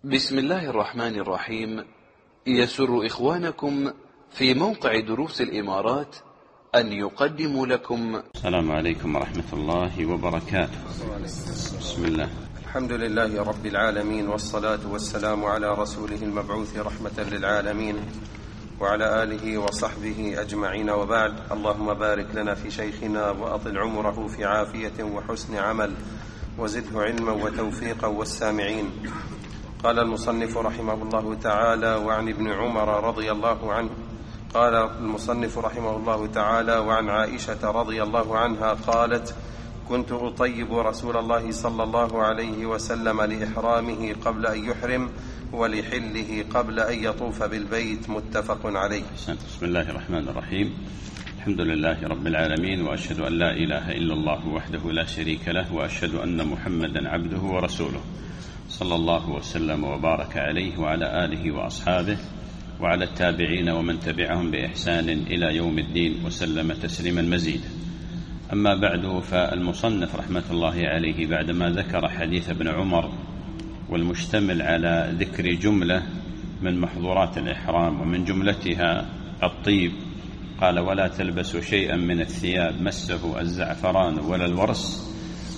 بسم الله الرحمن الرحيم. يسر إخوانكم في موقع دروس الإمارات أن يقدموا لكم. السلام عليكم ورحمة الله وبركاته. بسم الله. الحمد لله رب العالمين، والصلاة والسلام على رسوله المبعوث رحمة للعالمين وعلى آله وصحبه أجمعين، وبعد. اللهم بارك لنا في شيخنا وأطل عمره في عافية وحسن عمل، وزده علما وتوفيقا والسامعين. قال المصنف رحمه الله تعالى: وعن ابن عمر رضي الله عنه قال المصنف رحمه الله تعالى: وعن عائشة رضي الله عنها قالت: كنت أطيب رسول الله صلى الله عليه وسلم لإحرامه قبل أن يحرم ولحله قبل أن يطوف بالبيت. متفق عليه. بسم الله الرحمن الرحيم. الحمد لله رب العالمين، وأشهد أن لا إله إلا الله وحده لا شريك له، وأشهد أن محمدا عبده ورسوله، صلى الله وسلم وبارك عليه وعلى آله وأصحابه وعلى التابعين ومن تبعهم بإحسان إلى يوم الدين، وسلم تسليما مزيدا. أما بعد، فالمصنف رحمة الله عليه بعدما ذكر حديث ابن عمر والمشتمل على ذكر جملة من محظورات الإحرام ومن جملتها الطيب، قال: ولا تلبسوا شيئا من الثياب مسه الزعفران ولا الورس،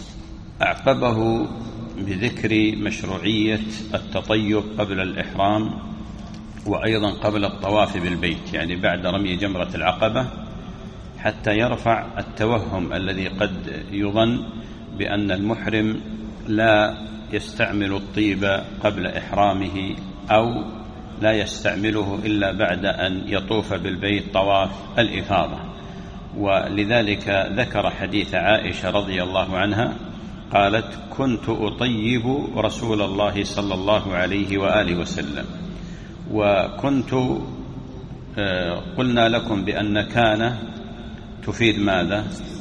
أعقبه بذكر مشروعية التطيب قبل الإحرام وأيضا قبل الطواف بالبيت، يعني بعد رمي جمرة العقبة، حتى يرفع التوهم الذي قد يظن بأن المحرم لا يستعمل الطيب قبل إحرامه أو لا يستعمله إلا بعد أن يطوف بالبيت طواف الإفاضة. ولذلك ذكر حديث عائشة رضي الله عنها قالت: كنت أطيب رسول الله صلى الله عليه وآله وسلم. وكنت قلنا لكم بأن كان تفيد ماذا؟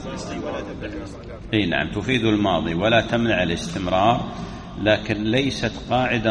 نعم، تفيد الماضي ولا تمنع الاستمرار، لكن ليست قاعدة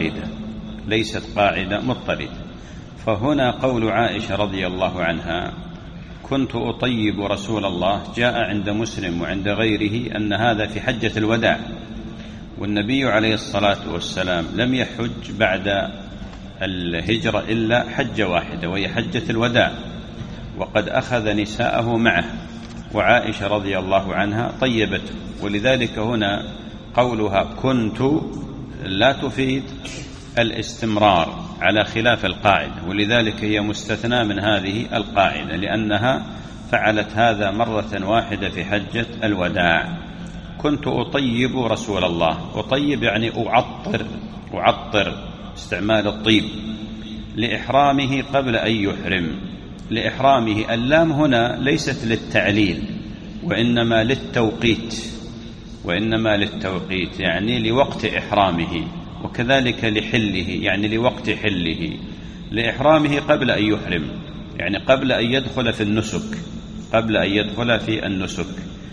مضطردة. فهنا قول عائشة رضي الله عنها: كنت أطيب رسول الله، جاء عند مسلم وعند غيره أن هذا في حجة الوداع، والنبي عليه الصلاة والسلام لم يحج بعد الهجرة إلا حجة واحدة وهي حجة الوداع، وقد أخذ نساءه معه، وعائشة رضي الله عنها طيبته. ولذلك هنا قولها كنت لا تفيد الاستمرار على خلاف القاعدة، ولذلك هي مستثنى من هذه القاعدة، لأنها فعلت هذا مرة واحدة في حجة الوداع. كنت أطيب رسول الله، أطيب يعني أعطر استعمال الطيب لإحرامه قبل أن يحرم. لإحرامه، اللام هنا ليست للتعليل وإنما للتوقيت، يعني لوقت إحرامه، وكذلك لحله يعني لوقت حله. لإحرامه قبل أن يحرم، يعني قبل أن يدخل في النسك.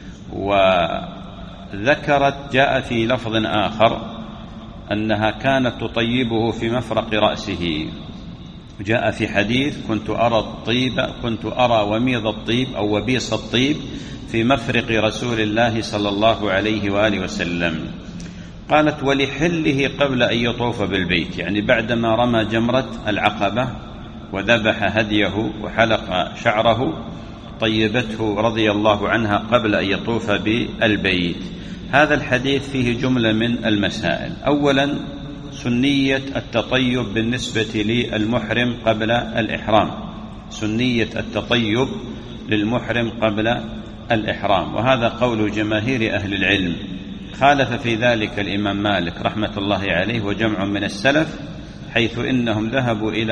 وذكرت جاء في لفظ آخر أنها كانت تطيبه في مفرق رأسه. جاء في حديث: كنت أرى وميض الطيب أو وبيص الطيب في مفرق رسول الله صلى الله عليه وآله وسلم. قالت: ولحله قبل أن يطوف بالبيت، يعني بعدما رمى جمرة العقبة وذبح هديه وحلق شعره طيبته رضي الله عنها قبل أن يطوف بالبيت. هذا الحديث فيه جملة من المسائل. أولا، سنية التطيب بالنسبة للمحرم قبل الإحرام، سنية التطيب للمحرم قبل الإحرام، وهذا قول جماهير أهل العلم. خالف في ذلك الإمام مالك رحمة الله عليه وجمع من السلف، حيث إنهم ذهبوا إلى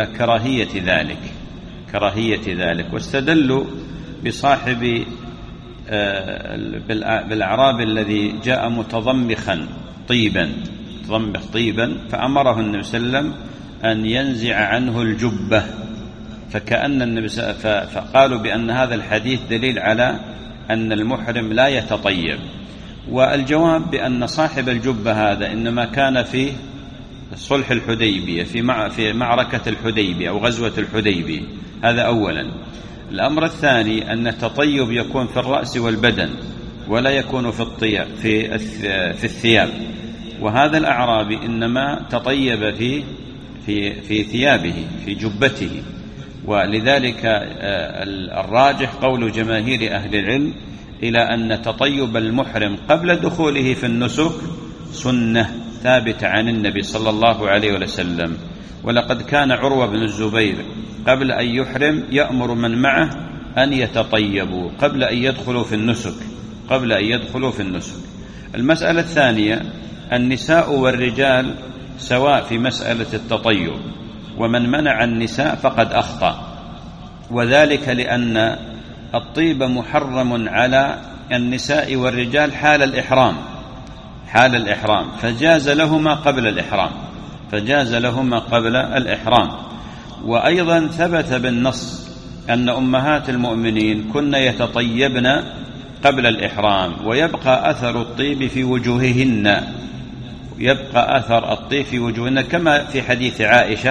كراهية ذلك، واستدلوا بصاحب بالأعراب الذي جاء متضمخ طيبا فأمره النبي صلى الله عليه وسلم أن ينزع عنه الجبة، فكأن النبي فقالوا بأن هذا الحديث دليل على أن المحرم لا يتطيب. والجواب بأن صاحب الجبة هذا إنما كان في صلح الحديبية، في معركة الحديبية أو غزوة الحديبية. هذا أولا. الأمر الثاني أن التطيب يكون في الرأس والبدن، ولا يكون في الثياب. وهذا الأعرابي إنما تطيب في ثيابه، في جبته. ولذلك الراجح قول جماهير أهل العلم إلى أن تطيب المحرم قبل دخوله في النسك سنة ثابتة عن النبي صلى الله عليه وسلم. ولقد كان عروة بن الزبير قبل أن يحرم يأمر من معه أن يتطيبوا قبل أن يدخلوا في النسك. المسألة الثانية: النساء والرجال سواء في مسألة التطيب، ومن منع النساء فقد أخطأ، وذلك لأن الطيب محرم على النساء والرجال حال الإحرام، فجاز لهما قبل الإحرام. وأيضا ثبت بالنص أن أمهات المؤمنين كن يتطيبن قبل الإحرام، ويبقى أثر الطيب في وجوههن، كما في حديث عائشة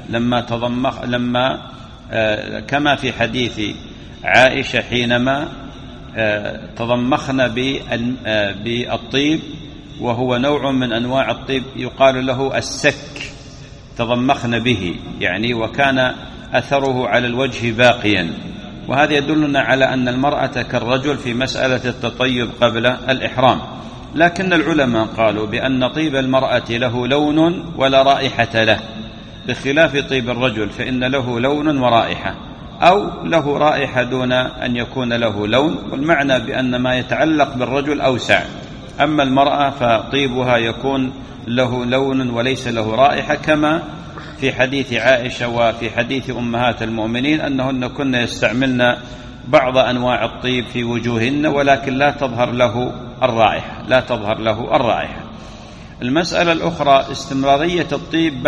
كما في حديث عائشة حينما تضمخن بالطيب، وهو نوع من أنواع الطيب يقال له السك، تضمخن به يعني، وكان أثره على الوجه باقيا. وهذا يدلنا على أن المرأة كالرجل في مسألة التطيب قبل الإحرام. لكن العلماء قالوا بأن طيب المرأة له لون ولا رائحة له، بخلاف طيب الرجل فإن له لون ورائحة، أو له رائحة دون أن يكون له لون، والمعنى بأن ما يتعلق بالرجل أوسع. أما المرأة فطيبها يكون له لون وليس له رائحة، كما في حديث عائشة وفي حديث أمهات المؤمنين أنهن كن يستعملن بعض أنواع الطيب في وجوههن، ولكن لا تظهر له الرائحة. المسألة الأخرى: استمرارية الطيب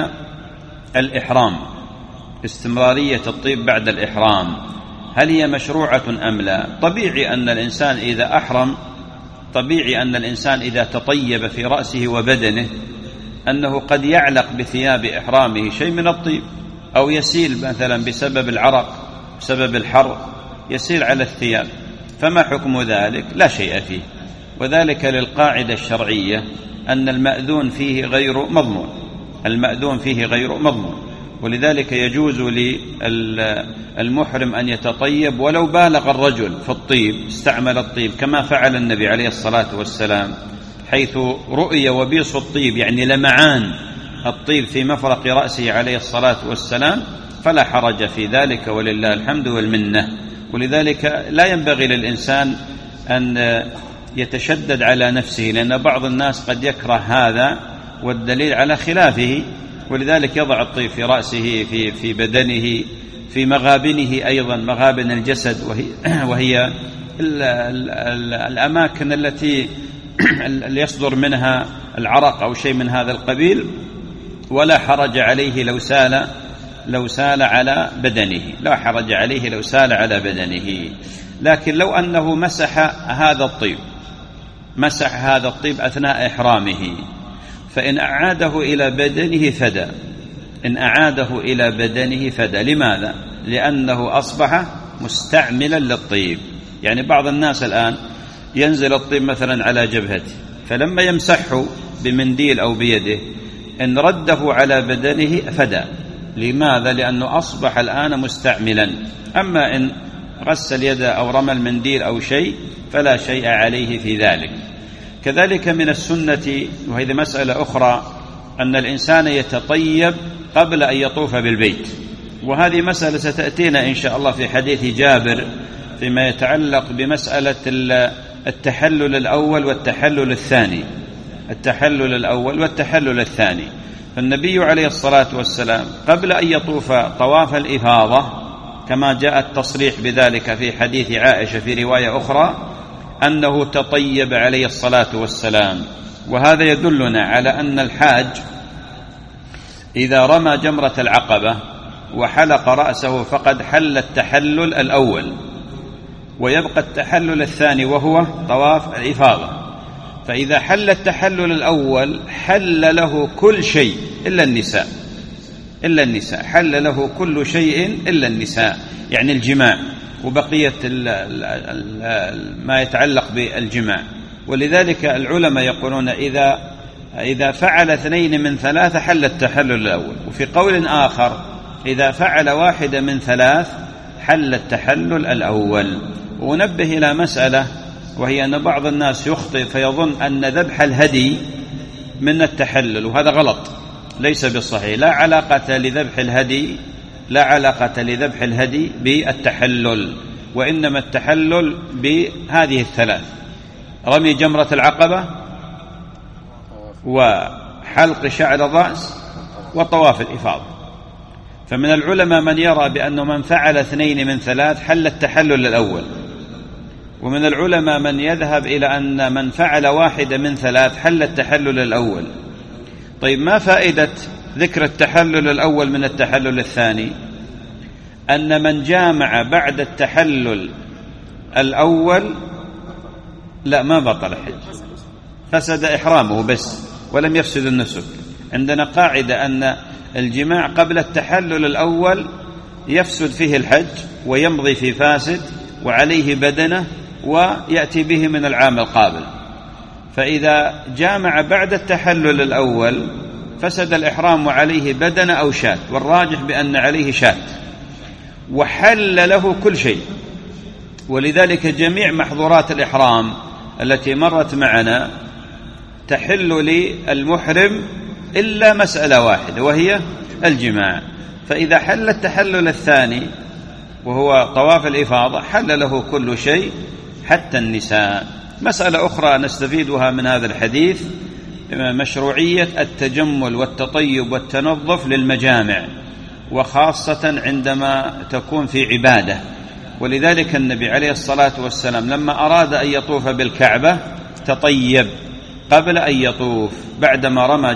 بعد الإحرام، هل هي مشروعة أم لا؟ طبيعي أن الإنسان إذا تطيب في رأسه وبدنه أنه قد يعلق بثياب إحرامه شيء من الطيب، أو يسيل مثلا بسبب العرق، بسبب الحر يسيل على الثياب، فما حكم ذلك؟ لا شيء فيه، وذلك للقاعدة الشرعية أن المأذون فيه غير مضمون. ولذلك يجوز للمحرم أن يتطيب ولو بالغ الرجل في الطيب، استعمل الطيب كما فعل النبي عليه الصلاة والسلام، حيث رؤي وبيص الطيب يعني لمعان الطيب في مفرق رأسه عليه الصلاة والسلام، فلا حرج في ذلك، ولله الحمد والمنة. ولذلك لا ينبغي للإنسان أن يتشدد على نفسه، لأن بعض الناس قد يكره هذا والدليل على خلافه، ولذلك يضع الطيب في رأسه، في بدنه، في مغابنه، أيضا مغابن الجسد، وهي الأماكن التي يصدر منها العرق أو شيء من هذا القبيل، ولا حرج عليه لو سال على بدنه. لكن لو أنه مسح هذا الطيب أثناء إحرامه، فإن أعاده إلى بدنه فدى. لماذا؟ لأنه أصبح مستعملا للطيب. يعني بعض الناس الآن ينزل الطيب مثلا على جبهته، فلما يمسحه بمنديل أو بيده إن رده على بدنه فدى. لماذا؟ لأنه أصبح الآن مستعملا. أما إن غسل يده أو رمى المنديل أو شيء فلا شيء عليه في ذلك. كذلك من السنة، وهذه مسألة أخرى، أن الإنسان يتطيب قبل أن يطوف بالبيت، وهذه مسألة ستأتينا إن شاء الله في حديث جابر فيما يتعلق بمسألة التحلل الأول والتحلل الثاني. فالنبي عليه الصلاة والسلام قبل أن يطوف طواف الإفاضة، كما جاء التصريح بذلك في حديث عائشة في رواية أخرى، أنه تطيب عليه الصلاة والسلام. وهذا يدلنا على أن الحاج إذا رمى جمرة العقبة وحلق رأسه فقد حل التحلل الأول، ويبقى التحلل الثاني وهو طواف الإفاضة. فإذا حل التحلل الأول حل له كل شيء إلا النساء، حل له كل شيء إلا النساء، يعني الجماع وبقية ما يتعلق بالجماع. ولذلك العلماء يقولون إذا إذا فعل 2 من 3 حل التحلل الأول. وفي قول آخر إذا فعل 1 من 3 حل التحلل الأول. ونبه إلى مسألة، وهي أن بعض الناس يخطئ فيظن أن ذبح الهدي من التحلل، وهذا غلط، ليس بالصحيح. لا علاقة لذبح الهدي بالتحلل، وإنما التحلل بهذه الثلاث: رمي جمرة العقبة، وحلق شعر الرأس، وطواف الإفاضة. فمن العلماء من يرى بأنه من فعل 2 من 3 حل التحلل الأول، ومن العلماء من يذهب إلى أن من فعل 1 من 3 حل التحلل الأول. طيب، ما فائدة ذكر التحلل الأول من التحلل الثاني؟ أن من جامع بعد التحلل الأول ما بطل الحج، فسد إحرامه بس ولم يفسد النسك. عندنا قاعدة أن الجماع قبل التحلل الأول يفسد فيه الحج ويمضي في فاسد وعليه بدنه ويأتي به من العام القابل. فإذا جامع بعد التحلل الأول فسد الإحرام وعليه بدنه أو شاة، والراجح بأن عليه شاة، وحل له كل شيء. ولذلك جميع محظورات الإحرام التي مرت معنا تحل للمحرم إلا مسألة واحدة، وهي الجماع. فإذا حل التحلل الثاني وهو طواف الإفاضة حل له كل شيء حتى النساء. مسألة أخرى نستفيدها من هذا الحديث: مشروعية التجمل والتطيب والتنظف للمجامع، وخاصة عندما تكون في عبادة. ولذلك النبي عليه الصلاة والسلام لما أراد أن يطوف بالكعبة تطيب قبل أن يطوف بعدما رمى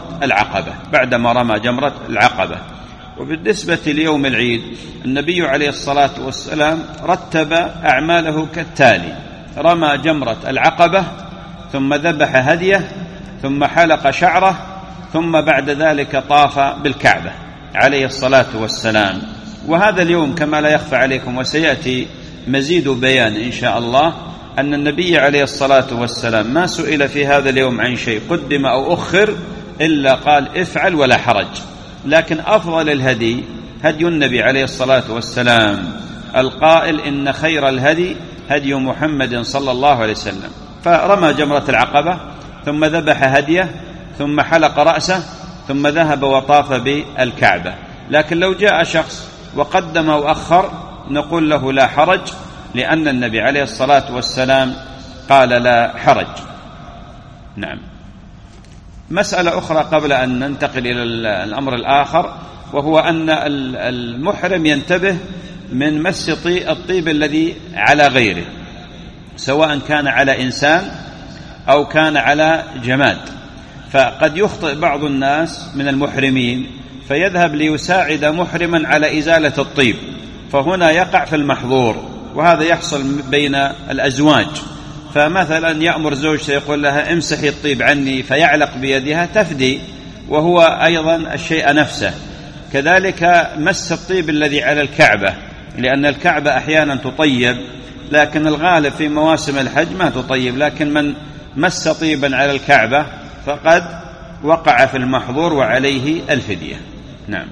جمرة العقبة. وبالنسبة ليوم العيد النبي عليه الصلاة والسلام رتب أعماله كالتالي: رمى جمرة العقبة، ثم ذبح هديه، ثم حلق شعره، ثم بعد ذلك طاف بالكعبة عليه الصلاة والسلام. وهذا اليوم كما لا يخفى عليكم وسيأتي مزيد بيان إن شاء الله، أن النبي عليه الصلاة والسلام ما سئل في هذا اليوم عن شيء قدم أو أخر إلا قال افعل ولا حرج. لكن أفضل الهدي هدي النبي عليه الصلاة والسلام القائل: إن خير الهدي هدي محمد صلى الله عليه وسلم. فرمى جمرة العقبة، ثم ذبح هديه، ثم حلق رأسه، ثم ذهب وطاف بالكعبة. لكن لو جاء شخص وقدم وأخر نقول له لا حرج، لأن النبي عليه الصلاة والسلام قال لا حرج. نعم. مسألة أخرى قبل أن ننتقل إلى الأمر الآخر، وهو أن المحرم ينتبه من مس الطيب الذي على غيره، سواء كان على إنسان أو كان على جماد. فقد يخطئ بعض الناس من المحرمين فيذهب ليساعد محرما على إزالة الطيب، فهنا يقع في المحظور، وهذا يحصل بين الأزواج. فمثلا يأمر زوجته يقول لها امسحي الطيب عني، فيعلق بيدها تفدي، وهو أيضا الشيء نفسه. كذلك مس الطيب الذي على الكعبة، لأن الكعبة أحيانا تطيب، لكن الغالب في مواسم الحج ما تطيب. لكن من مس طيبا على الكعبة فقد وقع في المحظور وعليه الفدية. نعم.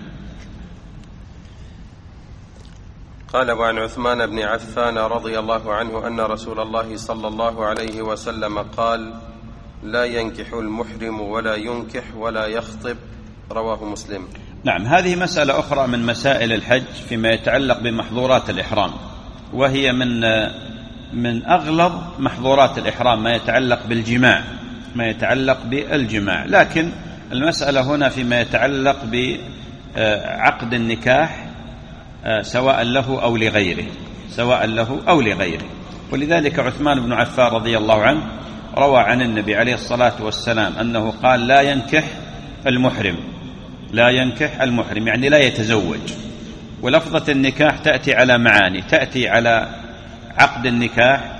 قال: وعن عثمان بن عفان رضي الله عنه أن رسول الله صلى الله عليه وسلم قال: لا ينكح المحرم ولا ينكح ولا يخطب. رواه مسلم. نعم. هذه مسألة أخرى من مسائل الحج فيما يتعلق بمحظورات الإحرام، وهي من أغلظ محظورات الإحرام ما يتعلق بالجماع. لكن المسألة هنا فيما يتعلق بعقد النكاح سواء له أو لغيره. ولذلك عثمان بن عفان رضي الله عنه روى عن النبي عليه الصلاة والسلام أنه قال: لا ينكح المحرم، يعني لا يتزوج. ولفظة النكاح تأتي على معاني، تأتي على عقد النكاح،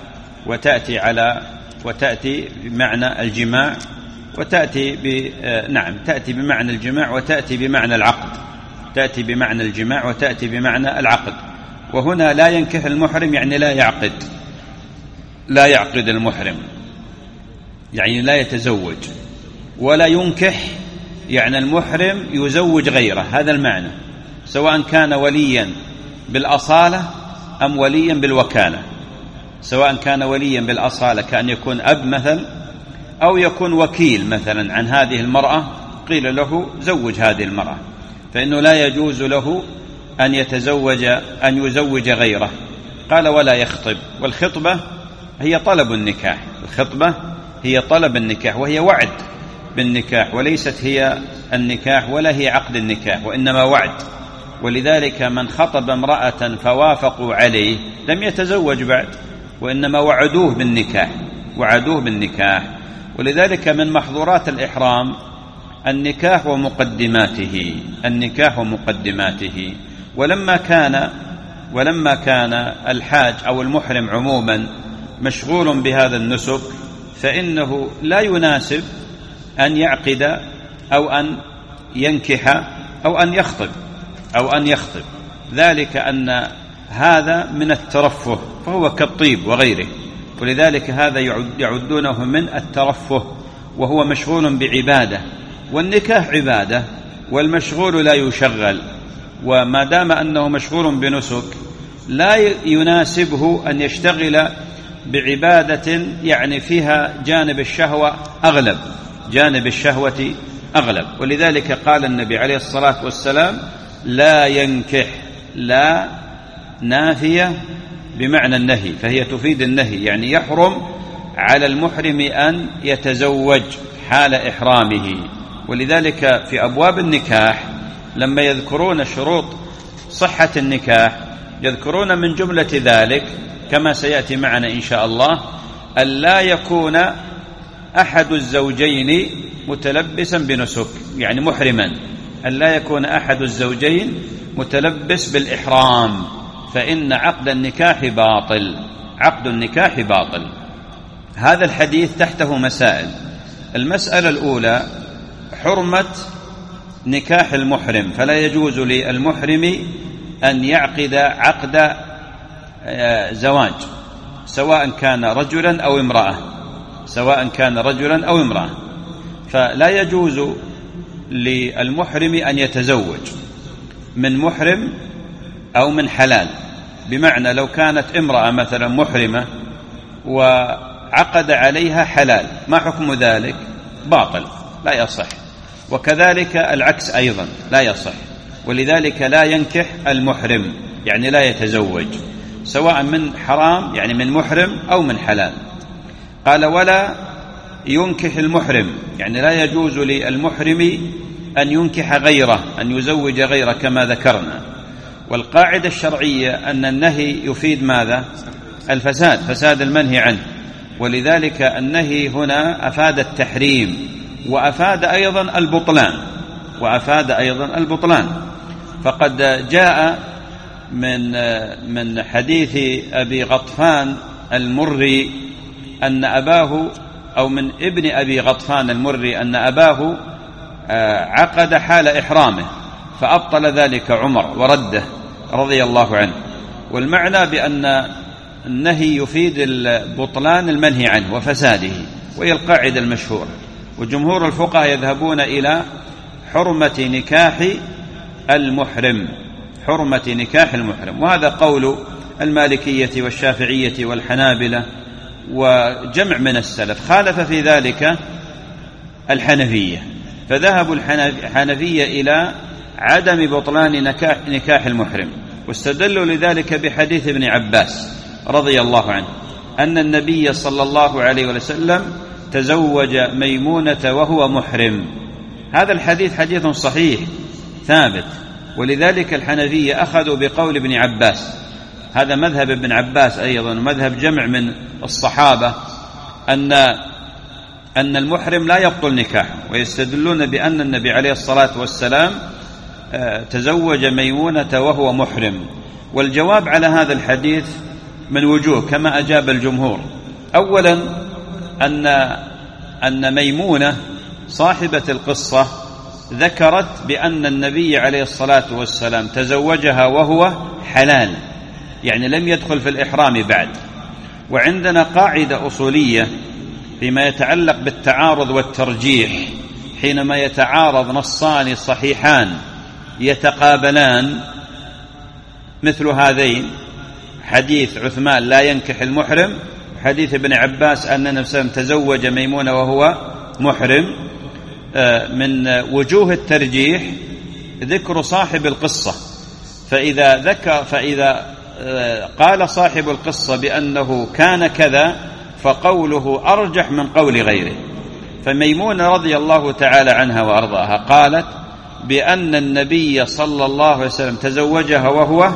وتأتي بمعنى الجماع، تأتي بمعنى الجماع، وتأتي بمعنى العقد. وهنا لا ينكح المحرم يعني لا يعقد المحرم، يعني لا يتزوج. ولا ينكح يعني المحرم يزوج غيره، هذا المعنى، سواء كان وليا بالأصالة أم وليا بالوكالة. سواء كان وليا بالأصالة كأن يكون أب مثلا، أو يكون وكيل مثلا عن هذه المرأة، قيل له زوج هذه المرأة، فإنه لا يجوز له أن يزوج غيره. قال ولا يخطب، والخطبة هي طلب النكاح، الخطبة هي طلب النكاح، وهي وعد بالنكاح، وليست هي النكاح ولا هي عقد النكاح، وإنما وعد. ولذلك من خطب امرأة فوافقوا عليه لم يتزوج بعد، وإنما وعدوه بالنكاح. ولذلك من محظورات الإحرام النكاح ومقدماته. ولما كان الحاج أو المحرم عموما مشغول بهذا النسك، فإنه لا يناسب أن يعقد أو أن ينكح أو أن يخطب، ذلك أن هذا من الترفه، فهو كالطيب وغيره، ولذلك هذا يعدونه من الترفه، وهو مشغول بعبادة، والنكاح عبادة، والمشغول لا يشغل. وما دام أنه مشغول بنسك لا يناسبه أن يشتغل بعبادة يعني فيها جانب الشهوة أغلب. ولذلك قال النبي عليه الصلاة والسلام لا ينكح، لا نافية بمعنى النهي، فهي تفيد النهي، يعني يحرم على المحرم أن يتزوج حال إحرامه. ولذلك في أبواب النكاح لما يذكرون شروط صحة النكاح يذكرون من جملة ذلك كما سيأتي معنا إن شاء الله أن لا يكون أحد الزوجين متلبسا بنسك، يعني محرما، أن لا يكون أحد الزوجين متلبس بالإحرام، فإن عقد النكاح باطل. هذا الحديث تحته مسائل. المسألة الأولى حرمة نكاح المحرم، فلا يجوز للمحرم أن يعقد عقد زواج سواء كان رجلا أو امرأة، فلا يجوز للمحرم أن يتزوج من محرم أو من حلال، بمعنى لو كانت امرأة مثلا محرمة وعقد عليها حلال، ما حكم ذلك؟ باطل، لا يصح. وكذلك العكس أيضا لا يصح. ولذلك لا ينكح المحرم، يعني لا يتزوج، سواء من حرام يعني من محرم أو من حلال. قال ولا ينكح المحرم، يعني لا يجوز للمحرم أن ينكح غيره، أن يزوج غيره كما ذكرنا. والقاعدة الشرعية أن النهي يفيد ماذا؟ الفساد، فساد المنهي عنه. ولذلك النهي هنا أفاد التحريم وأفاد أيضا البطلان. فقد جاء من حديث أبي غطفان المري أن أباه، أو من ابن أبي غطفان المري أن أباه عقد حال إحرامه فأبطل ذلك عمر ورده رضي الله عنه. والمعنى بأن النهي يفيد البطلان المنهي عنه وفساده، وهي القاعدة المشهورة. وجمهور الفقهاء يذهبون إلى حرمة نكاح المحرم، وهذا قول المالكية والشافعية والحنابلة وجمع من السلف. خالف في ذلك الحنفية، فذهبوا الحنفية إلى عدم بطلان نكاح المحرم، واستدلوا لذلك بحديث ابن عباس رضي الله عنه أن النبي صلى الله عليه وسلم تزوج ميمونة وهو محرم. هذا الحديث حديث صحيح ثابت، ولذلك الحنفية أخذوا بقول ابن عباس. هذا مذهب ابن عباس أيضا، مذهب جمع من الصحابة، أن المحرم لا يبطل نكاحه، ويستدلون بأن النبي عليه الصلاة والسلام تزوج ميمونة وهو محرم. والجواب على هذا الحديث من وجوه كما أجاب الجمهور. أولا أن ميمونة صاحبة القصة ذكرت بأن النبي عليه الصلاة والسلام تزوجها وهو حلال، يعني لم يدخل في الإحرام بعد. وعندنا قاعدة أصولية فيما يتعلق بالتعارض والترجيح حينما يتعارض نصان صحيحان يتقابلان مثل هذين، حديث عثمان لا ينكح المحرم، حديث ابن عباس أن النبي صلى الله عليه وسلم تزوج ميمونة وهو محرم، من وجوه الترجيح ذكر صاحب القصة. فإذا قال صاحب القصة بأنه كان كذا فقوله أرجح من قول غيره. فميمونة رضي الله تعالى عنها وأرضاها قالت بأن النبي صلى الله عليه وسلم تزوجها وهو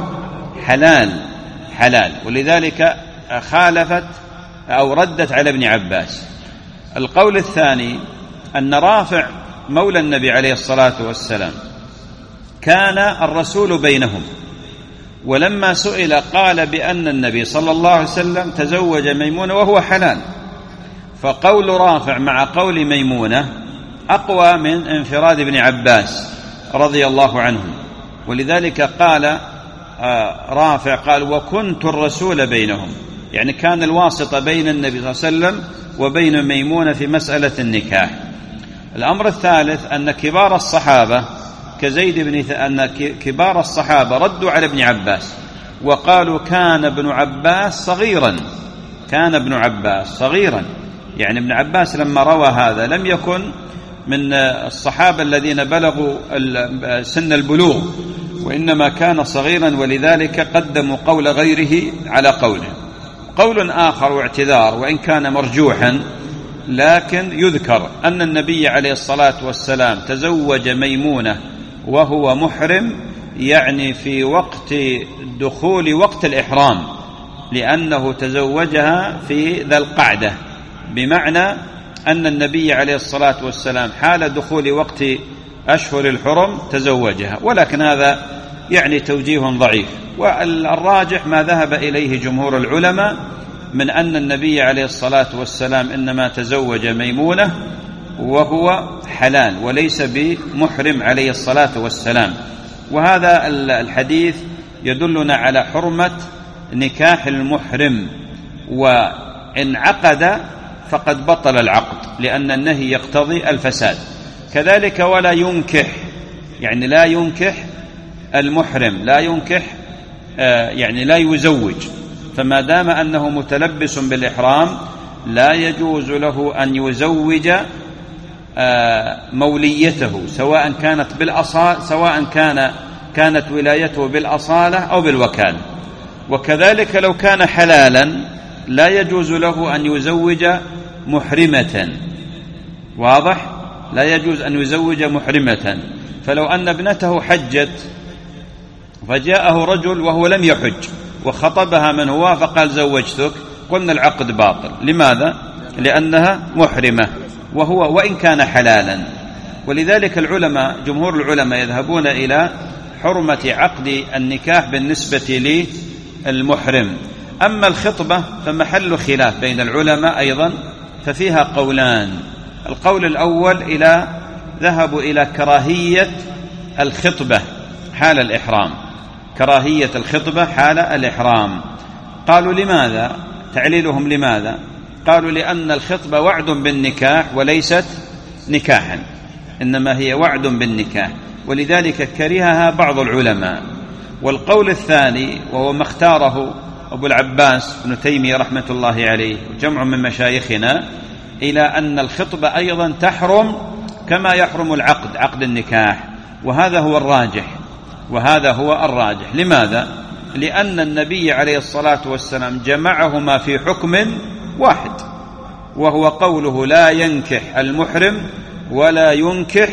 حلال، ولذلك خالفت أو ردت على ابن عباس. القول الثاني أن رافع مولى النبي عليه الصلاة والسلام كان الرسول بينهم، ولما سئل قال بأن النبي صلى الله عليه وسلم تزوج ميمونة وهو حلال. فقول رافع مع قول ميمونة أقوى من انفراد ابن عباس رضي الله عنه، ولذلك قال رافع قال وكنت الرسول بينهم، يعني كان الواسطة بين النبي صلى الله عليه وسلم وبين ميمونة في مسألة النكاح. الأمر الثالث أن كبار الصحابة أن كبار الصحابة ردوا على ابن عباس وقالوا كان ابن عباس صغيرا، يعني ابن عباس لما روى هذا لم يكن من الصحابة الذين بلغوا سن البلوغ، وإنما كان صغيرا، ولذلك قدموا قول غيره على قوله. قول آخر واعتذار وإن كان مرجوحا، لكن يذكر أن النبي عليه الصلاة والسلام تزوج ميمونة وهو محرم، يعني في وقت دخول وقت الإحرام، لأنه تزوجها في ذا القعدة، بمعنى أن النبي عليه الصلاة والسلام حال دخول وقت أشهر الحرم تزوجها، ولكن هذا يعني توجيه ضعيف. والراجح ما ذهب إليه جمهور العلماء من أن النبي عليه الصلاة والسلام إنما تزوج ميمونة وهو حلال وليس بمحرم عليه الصلاة والسلام. وهذا الحديث يدلنا على حرمة نكاح المحرم، وإن عقد فقد بطل العقد، لأن النهي يقتضي الفساد. كذلك ولا ينكح، يعني لا ينكح المحرم، لا ينكح يعني لا يزوج، فما دام أنه متلبس بالإحرام لا يجوز له أن يزوج موليته، سواء كانت ولايته بالأصالة أو بالوكالة. وكذلك لو كان حلالا لا يجوز له أن يزوج محرمة، واضح؟ لا يجوز أن يزوج محرمة. فلو أن ابنته حجت فجاءه رجل وهو لم يحج وخطبها من هو فقال زوجتك، قلنا العقد باطل. لماذا؟ لأنها محرمة وإن كان حلالا. ولذلك جمهور العلماء يذهبون إلى حرمة عقد النكاح بالنسبة للمحرم. أما الخطبة فمحل خلاف بين العلماء أيضا، ففيها قولان. القول الأول ذهبوا إلى كراهية الخطبة حال الإحرام، كراهية الخطبة حال الإحرام. قالوا لماذا؟ تعليلهم لماذا؟ قالوا لأن الخطبة وعد بالنكاح وليست نكاحا، إنما هي وعد بالنكاح، ولذلك كرهها بعض العلماء. والقول الثاني وهو ما اختاره أبو العباس بن تيمية رحمة الله عليه وجمع من مشايخنا، إلى أن الخطبة أيضا تحرم كما يحرم العقد، عقد النكاح، وهذا هو الراجح. لماذا؟ لأن النبي عليه الصلاة والسلام جمعهما في حكم واحد، وهو قوله لا ينكح المحرم ولا ينكح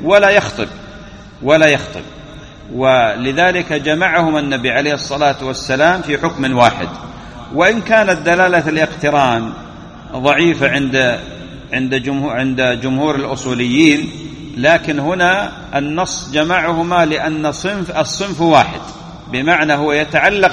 ولا يخطب، ولذلك جمعهما النبي عليه الصلاة والسلام في حكم واحد. وإن كانت دلالة الاقتران ضعيفة عند جمهور الأصوليين، لكن هنا النص جمعهما لأن الصنف واحد، بمعنى هو يتعلق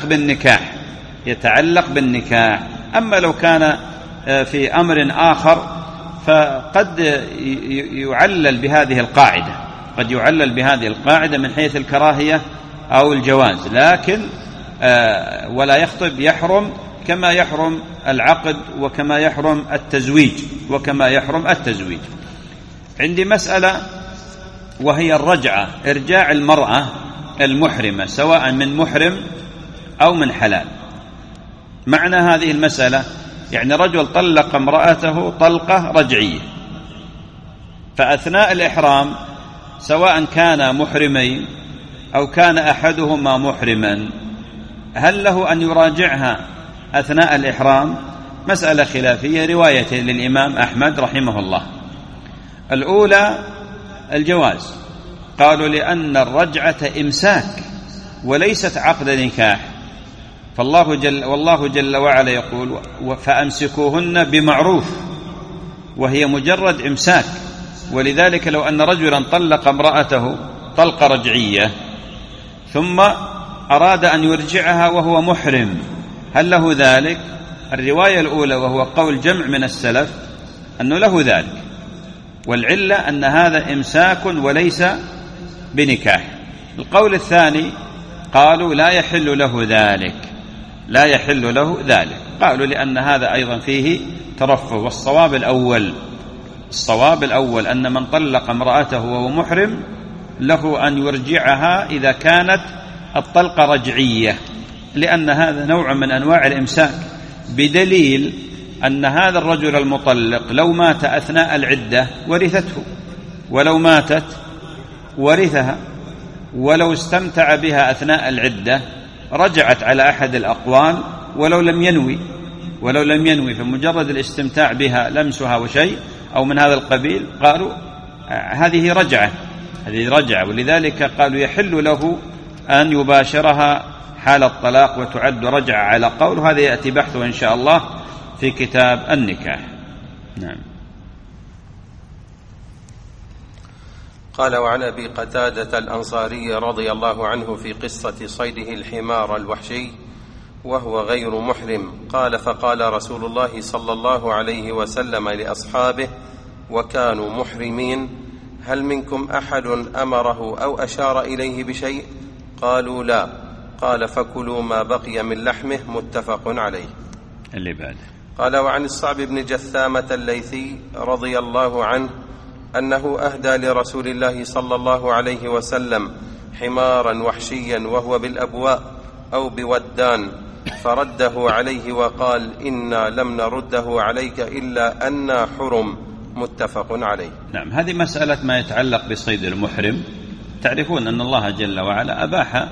بالنكاح. أما لو كان في أمر آخر فقد يعلل بهذه القاعدة، من حيث الكراهية أو الجواز، لكن ولا يخطب يحرم كما يحرم العقد وكما يحرم التزويج. عندي مسألة وهي الرجعة، إرجاع المرأة المحرمة سواء من محرم أو من حلال. معنى هذه المسألة يعني رجل طلق امرأته طلقة رجعية، فأثناء الإحرام سواء كان محرمين أو كان أحدهما محرما هل له أن يراجعها أثناء الإحرام؟ مسألة خلافية، رواية للإمام أحمد رحمه الله. الأولى الجواز، قالوا لأن الرجعة إمساك وليست عقد نكاح، والله جل وعلا يقول فأمسكوهن بمعروف، وهي مجرد إمساك. ولذلك لو أن رجلا طلق امرأته طلقة رجعية ثم أراد أن يرجعها وهو محرم هل له ذلك؟ الرواية الأولى وهو قول جمع من السلف أنه له ذلك، والعلة أن هذا إمساك وليس بنكاح. القول الثاني قالوا لا يحل له ذلك، لا يحل له ذلك، قالوا لأن هذا أيضا فيه ترفه. والصواب الأول أن من طلق امرأته وهو محرم له أن يرجعها إذا كانت الطلقة رجعية، لأن هذا نوع من أنواع الإمساك، بدليل أن هذا الرجل المطلق لو مات أثناء العدة ورثته، ولو ماتت ورثها، ولو استمتع بها أثناء العدة رجعت على أحد الأقوال ولو لم ينوي، فمجرد الاستمتاع بها لمسها وشيء أو من هذا القبيل قالوا هذه رجعة. ولذلك قالوا يحل له أن يباشرها حال الطلاق وتعد رجعة على قول. هذا يأتي بحثه إن شاء الله في كتاب النكاح. نعم. قال وعن أبي قتادة الأنصاري رضي الله عنه في قصة صيده الحمار الوحشي وهو غير محرم قال فقال رسول الله صلى الله عليه وسلم لأصحابه وكانوا محرمين هل منكم أحد أمره أو أشار إليه بشيء؟ قالوا لا. قال فكلوا ما بقي من لحمه. متفق عليه. اللي بعده. قال وعن الصعب بن جثامة الليثي رضي الله عنه أنه أهدى لرسول الله صلى الله عليه وسلم حمارا وحشيا وهو بالأبواء أو بودان فرده عليه وقال إنا لم نرده عليك إلا أنا حرم. متفق عليه. نعم. هذه مسألة ما يتعلق بصيد المحرم. تعرفون أن الله جل وعلا أباح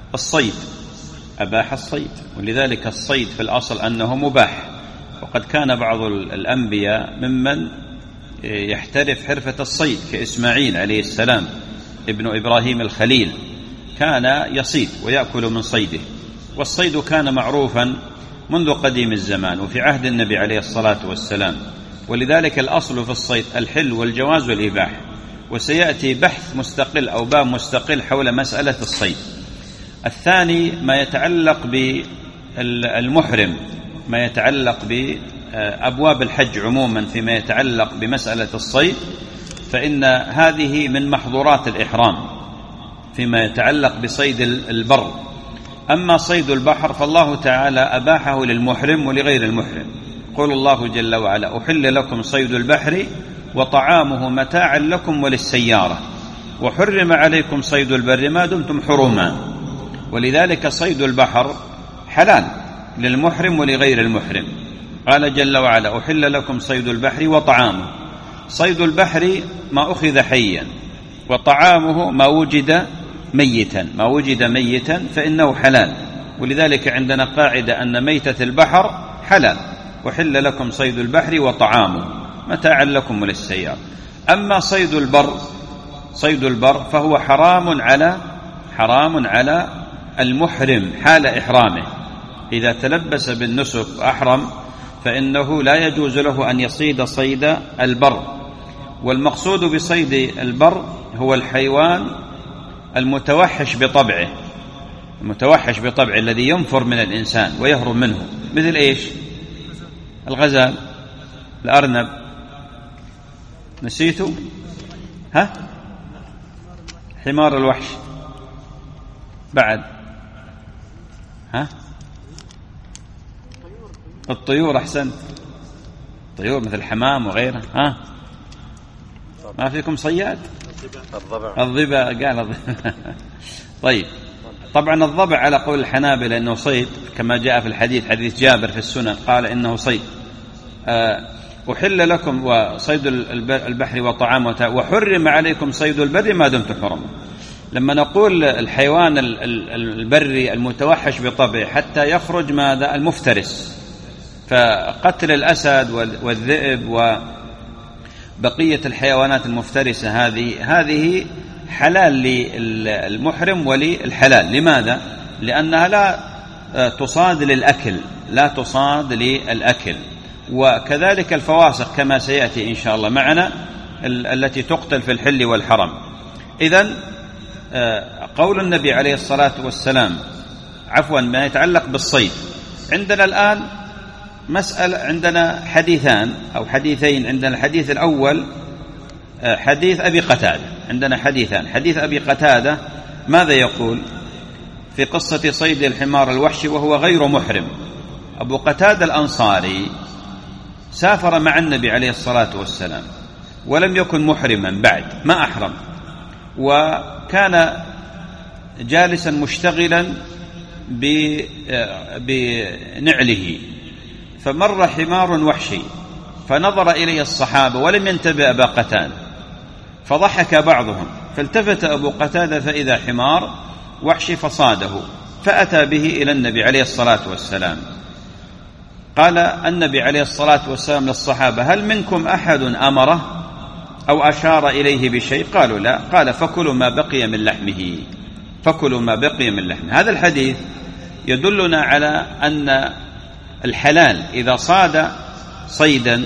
الصيد، ولذلك الصيد في الأصل أنه مباح، وقد كان بعض الأنبياء ممن يحترف حرفة الصيد كإسماعيل عليه السلام ابن إبراهيم الخليل، كان يصيد ويأكل من صيده، والصيد كان معروفا منذ قديم الزمان وفي عهد النبي عليه الصلاة والسلام. ولذلك الأصل في الصيد الحل والجواز والإباحة، وسيأتي بحث مستقل أو باب مستقل حول مسألة الصيد. الثاني ما يتعلق بالمحرم، ما يتعلق بأبواب الحج عموما فيما يتعلق بمسألة الصيد، فإن هذه من محظورات الإحرام فيما يتعلق بصيد البر. أما صيد البحر فالله تعالى أباحه للمحرم ولغير المحرم. قول الله جل وعلا أحل لكم صيد البحر وطعامه متاعا لكم وللسيارة وحرم عليكم صيد البر ما دمتم حرما. ولذلك صيد البحر حلال للمحرم ولغير المحرم. قال جل وعلا أحل لكم صيد البحر وطعامه. صيد البحر ما أخذ حيا، وطعامه ما وجد ميتا فإنه حلال. ولذلك عندنا قاعدة أن ميتة البحر حلال. وحل لكم صيد البحر وطعامه متاعا لكم وللسيارة. أما صيد البر فهو حرام على المحرم حال إحرامه. إذا تلبس بالنسك أحرم فإنه لا يجوز له أن يصيد صيد البر. والمقصود بصيد البر هو الحيوان المتوحش بطبعه الذي ينفر من الإنسان ويهرب منه، مثل إيش؟ الغزال، الأرنب، نسيته؟ حمار الوحش، بعد الطيور، أحسنت، طيور مثل الحمام وغيرها. ما فيكم صياد؟ الضبع قال الضبع. طيب، طبعا الضبع على قول الحنابلة أنه صيد، كما جاء في الحديث، حديث جابر في السنن قال إنه صيد. أحل لكم وصيد البحر وطعامه، وحرم عليكم صيد البر ما دمتم حرما. لما نقول الحيوان البري المتوحش بطبعه حتى يخرج ماذا؟ المفترس. فقتل الأسد والذئب وبقية الحيوانات المفترسة هذه حلال للمحرم وللحلال. لماذا؟ لأنها لا تصاد للأكل، لا تصاد للأكل. وكذلك الفواسق كما سيأتي إن شاء الله معنا التي تقتل في الحل والحرم. إذن قول النبي عليه الصلاة والسلام ما يتعلق بالصيد، عندنا الآن مسألة، عندنا حديثان أو حديثين. عندنا الحديث الأول حديث أبي قتادة، عندنا حديثان. حديث أبي قتادة ماذا يقول في قصة صيد الحمار الوحشي وهو غير محرم؟ أبو قتادة الأنصاري سافر مع النبي عليه الصلاة والسلام ولم يكن محرما بعد، ما أحرم، وكان جالسا مشتغلا بنعله، فمر حمار وحشي فنظر إليه الصحابة ولم ينتبه أبا قتادة، فضحك بعضهم، فالتفت أبو قتادة فإذا حمار وحشي فصاده، فأتى به إلى النبي عليه الصلاة والسلام. قال النبي عليه الصلاة والسلام للصحابة: هل منكم أحد أمره أو أشار إليه بشيء؟ قالوا لا. قال: فكلوا ما بقي من لحمه، فكلوا ما بقي من لحمه. هذا الحديث يدلنا على أن الحلال إذا صاد صيدا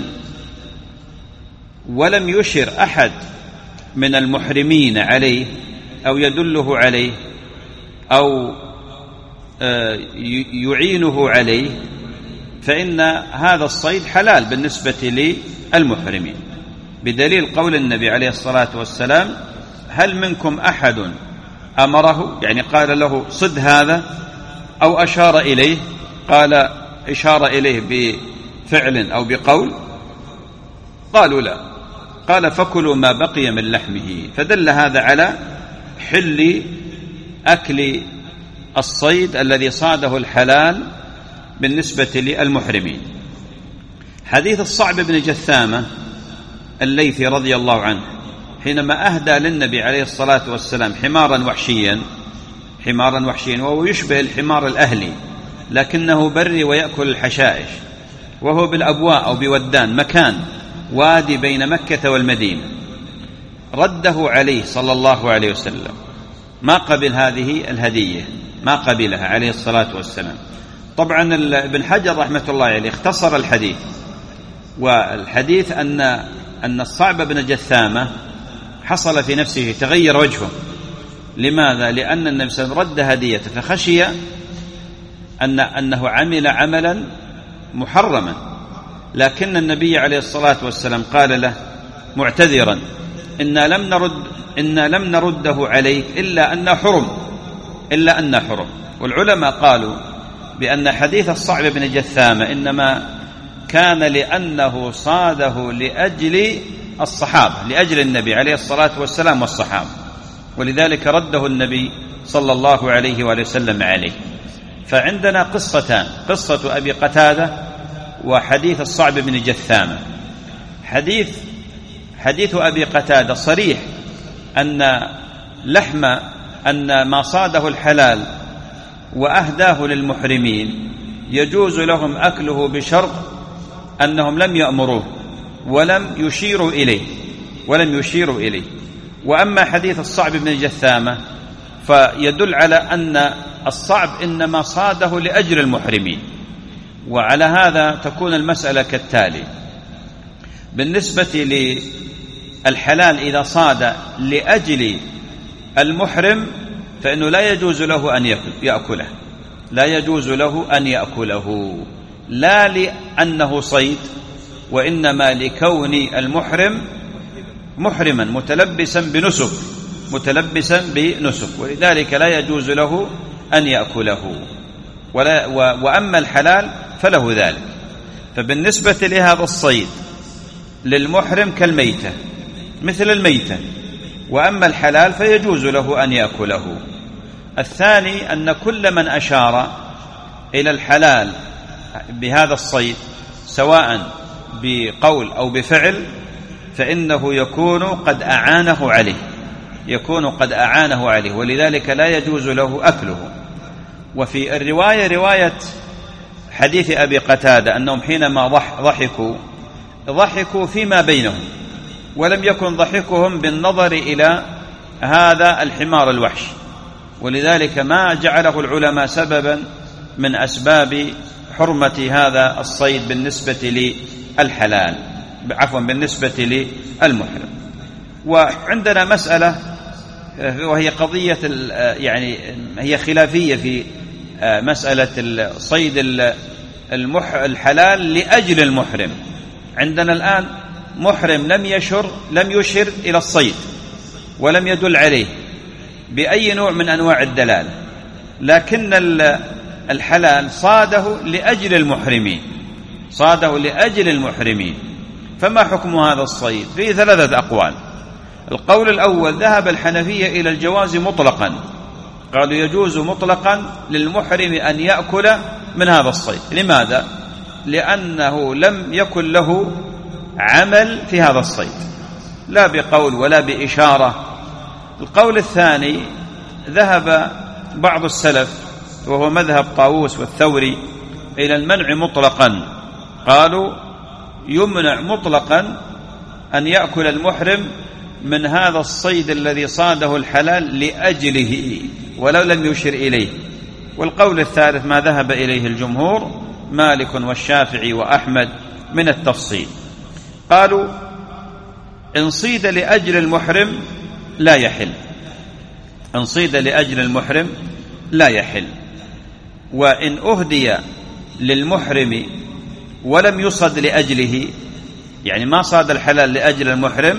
ولم يشر أحد من المحرمين عليه أو يدله عليه أو يعينه عليه، فإن هذا الصيد حلال بالنسبة للمحرمين، بدليل قول النبي عليه الصلاة والسلام: هل منكم أحد أمره، يعني قال له صد هذا، أو أشار إليه؟ قال: إشار إليه بفعل أو بقول؟ قالوا لا. قال: فكلوا ما بقي من لحمه. فدل هذا على حل أكل الصيد الذي صاده الحلال بالنسبة للمحرمين. حديث الصعب بن جثامة الليثي رضي الله عنه حينما أهدى للنبي عليه الصلاة والسلام حمارا وحشيا، وهو يشبه الحمار الأهلي لكنه بري ويأكل الحشائش، وهو بالأبواء أو بودان، مكان وادي بين مكة والمدينة. رده عليه صلى الله عليه وسلم، ما قبل هذه الهدية، ما قبلها عليه الصلاة والسلام. طبعا ابن حجر رحمة الله عليه اختصر الحديث، والحديث أن الصعب بن جثامة حصل في نفسه تغير وجهه. لماذا؟ لأن النبي صلى الله عليه وسلم رد هديته، فخشي أنه عمل عملا محرما، لكن النبي عليه الصلاة والسلام قال له معتذرا: إنا لم نرده عليك إلا أن حرم. والعلماء قالوا بأن حديث الصعب بن جثامة إنما كان لأنه صاده لأجل الصحابة، لأجل النبي عليه الصلاة والسلام والصحابة، ولذلك رده النبي صلى الله عليه وآله وسلم عليه. فعندنا قصتان: قصة أبي قتادة وحديث الصعب بن جثامة. حديث أبي قتادة صريح أن ما صاده الحلال وأهداه للمحرمين يجوز لهم أكله بشرط أنهم لم يأمروه ولم يشيروا إليه. وأما حديث الصعب بن جثامة فيدل على أن الصعب إنما صاده لأجل المحرمين. وعلى هذا تكون المسألة كالتالي: بالنسبة للحلال إذا صاد لأجل المحرم فإنه لا يجوز له أن يأكله، لا يجوز له أن يأكله، لا لأنه صيد، وإنما لكون المحرم محرما متلبسا بنسك، ولذلك لا يجوز له أن يأكله. وأما الحلال فله ذلك. فبالنسبة لهذا الصيد للمحرم كالميتة، مثل الميتة، وأما الحلال فيجوز له أن يأكله. الثاني أن كل من أشار إلى الحلال بهذا الصيد سواء بقول أو بفعل فإنه يكون قد أعانه عليه، ولذلك لا يجوز له أكله. وفي الرواية رواية حديث أبي قتادة أنهم حينما ضحكوا فيما بينهم، ولم يكن ضحكهم بالنظر إلى هذا الحمار الوحش، ولذلك ما جعله العلماء سببا من أسباب حرمة هذا الصيد بالنسبة بالنسبة للمحرم. وعندنا مسألة وهي قضية يعني هي خلافية في مسألة الصيد الحلال لأجل المحرم. عندنا الآن محرم لم يشر إلى الصيد ولم يدل عليه بأي نوع من أنواع الدلالة، لكن الحلال صاده لأجل المحرمين. فما حكم هذا الصيد؟ فيه 3 أقوال. القول الأول ذهب الحنفية إلى الجواز مطلقا، قالوا يجوز مطلقا للمحرم أن يأكل من هذا الصيد. لماذا؟ لأنه لم يكن له عمل في هذا الصيد، لا بقول ولا بإشارة. القول الثاني ذهب بعض السلف وهو مذهب طاووس والثوري إلى المنع مطلقا، قالوا يمنع مطلقا أن يأكل المحرم من هذا الصيد الذي صاده الحلال لأجله ولو لم يشر إليه. والقول الثالث ما ذهب إليه الجمهور مالك والشافعي وأحمد من التفصيل، قالوا إن صيد لأجل المحرم لا يحل، وإن أهدي للمحرم ولم يصد لأجله، يعني ما صاد الحلال لأجل المحرم،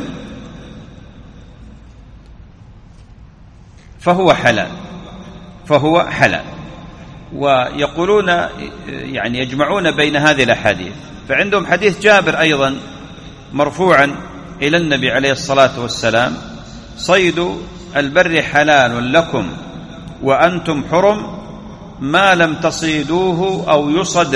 فهو حلال. ويقولون يعني يجمعون بين هذه الأحاديث، فعندهم حديث جابر أيضا مرفوعا إلى النبي عليه الصلاة والسلام: صيد البر حلال لكم وأنتم حرم ما لم تصيدوه أو يصد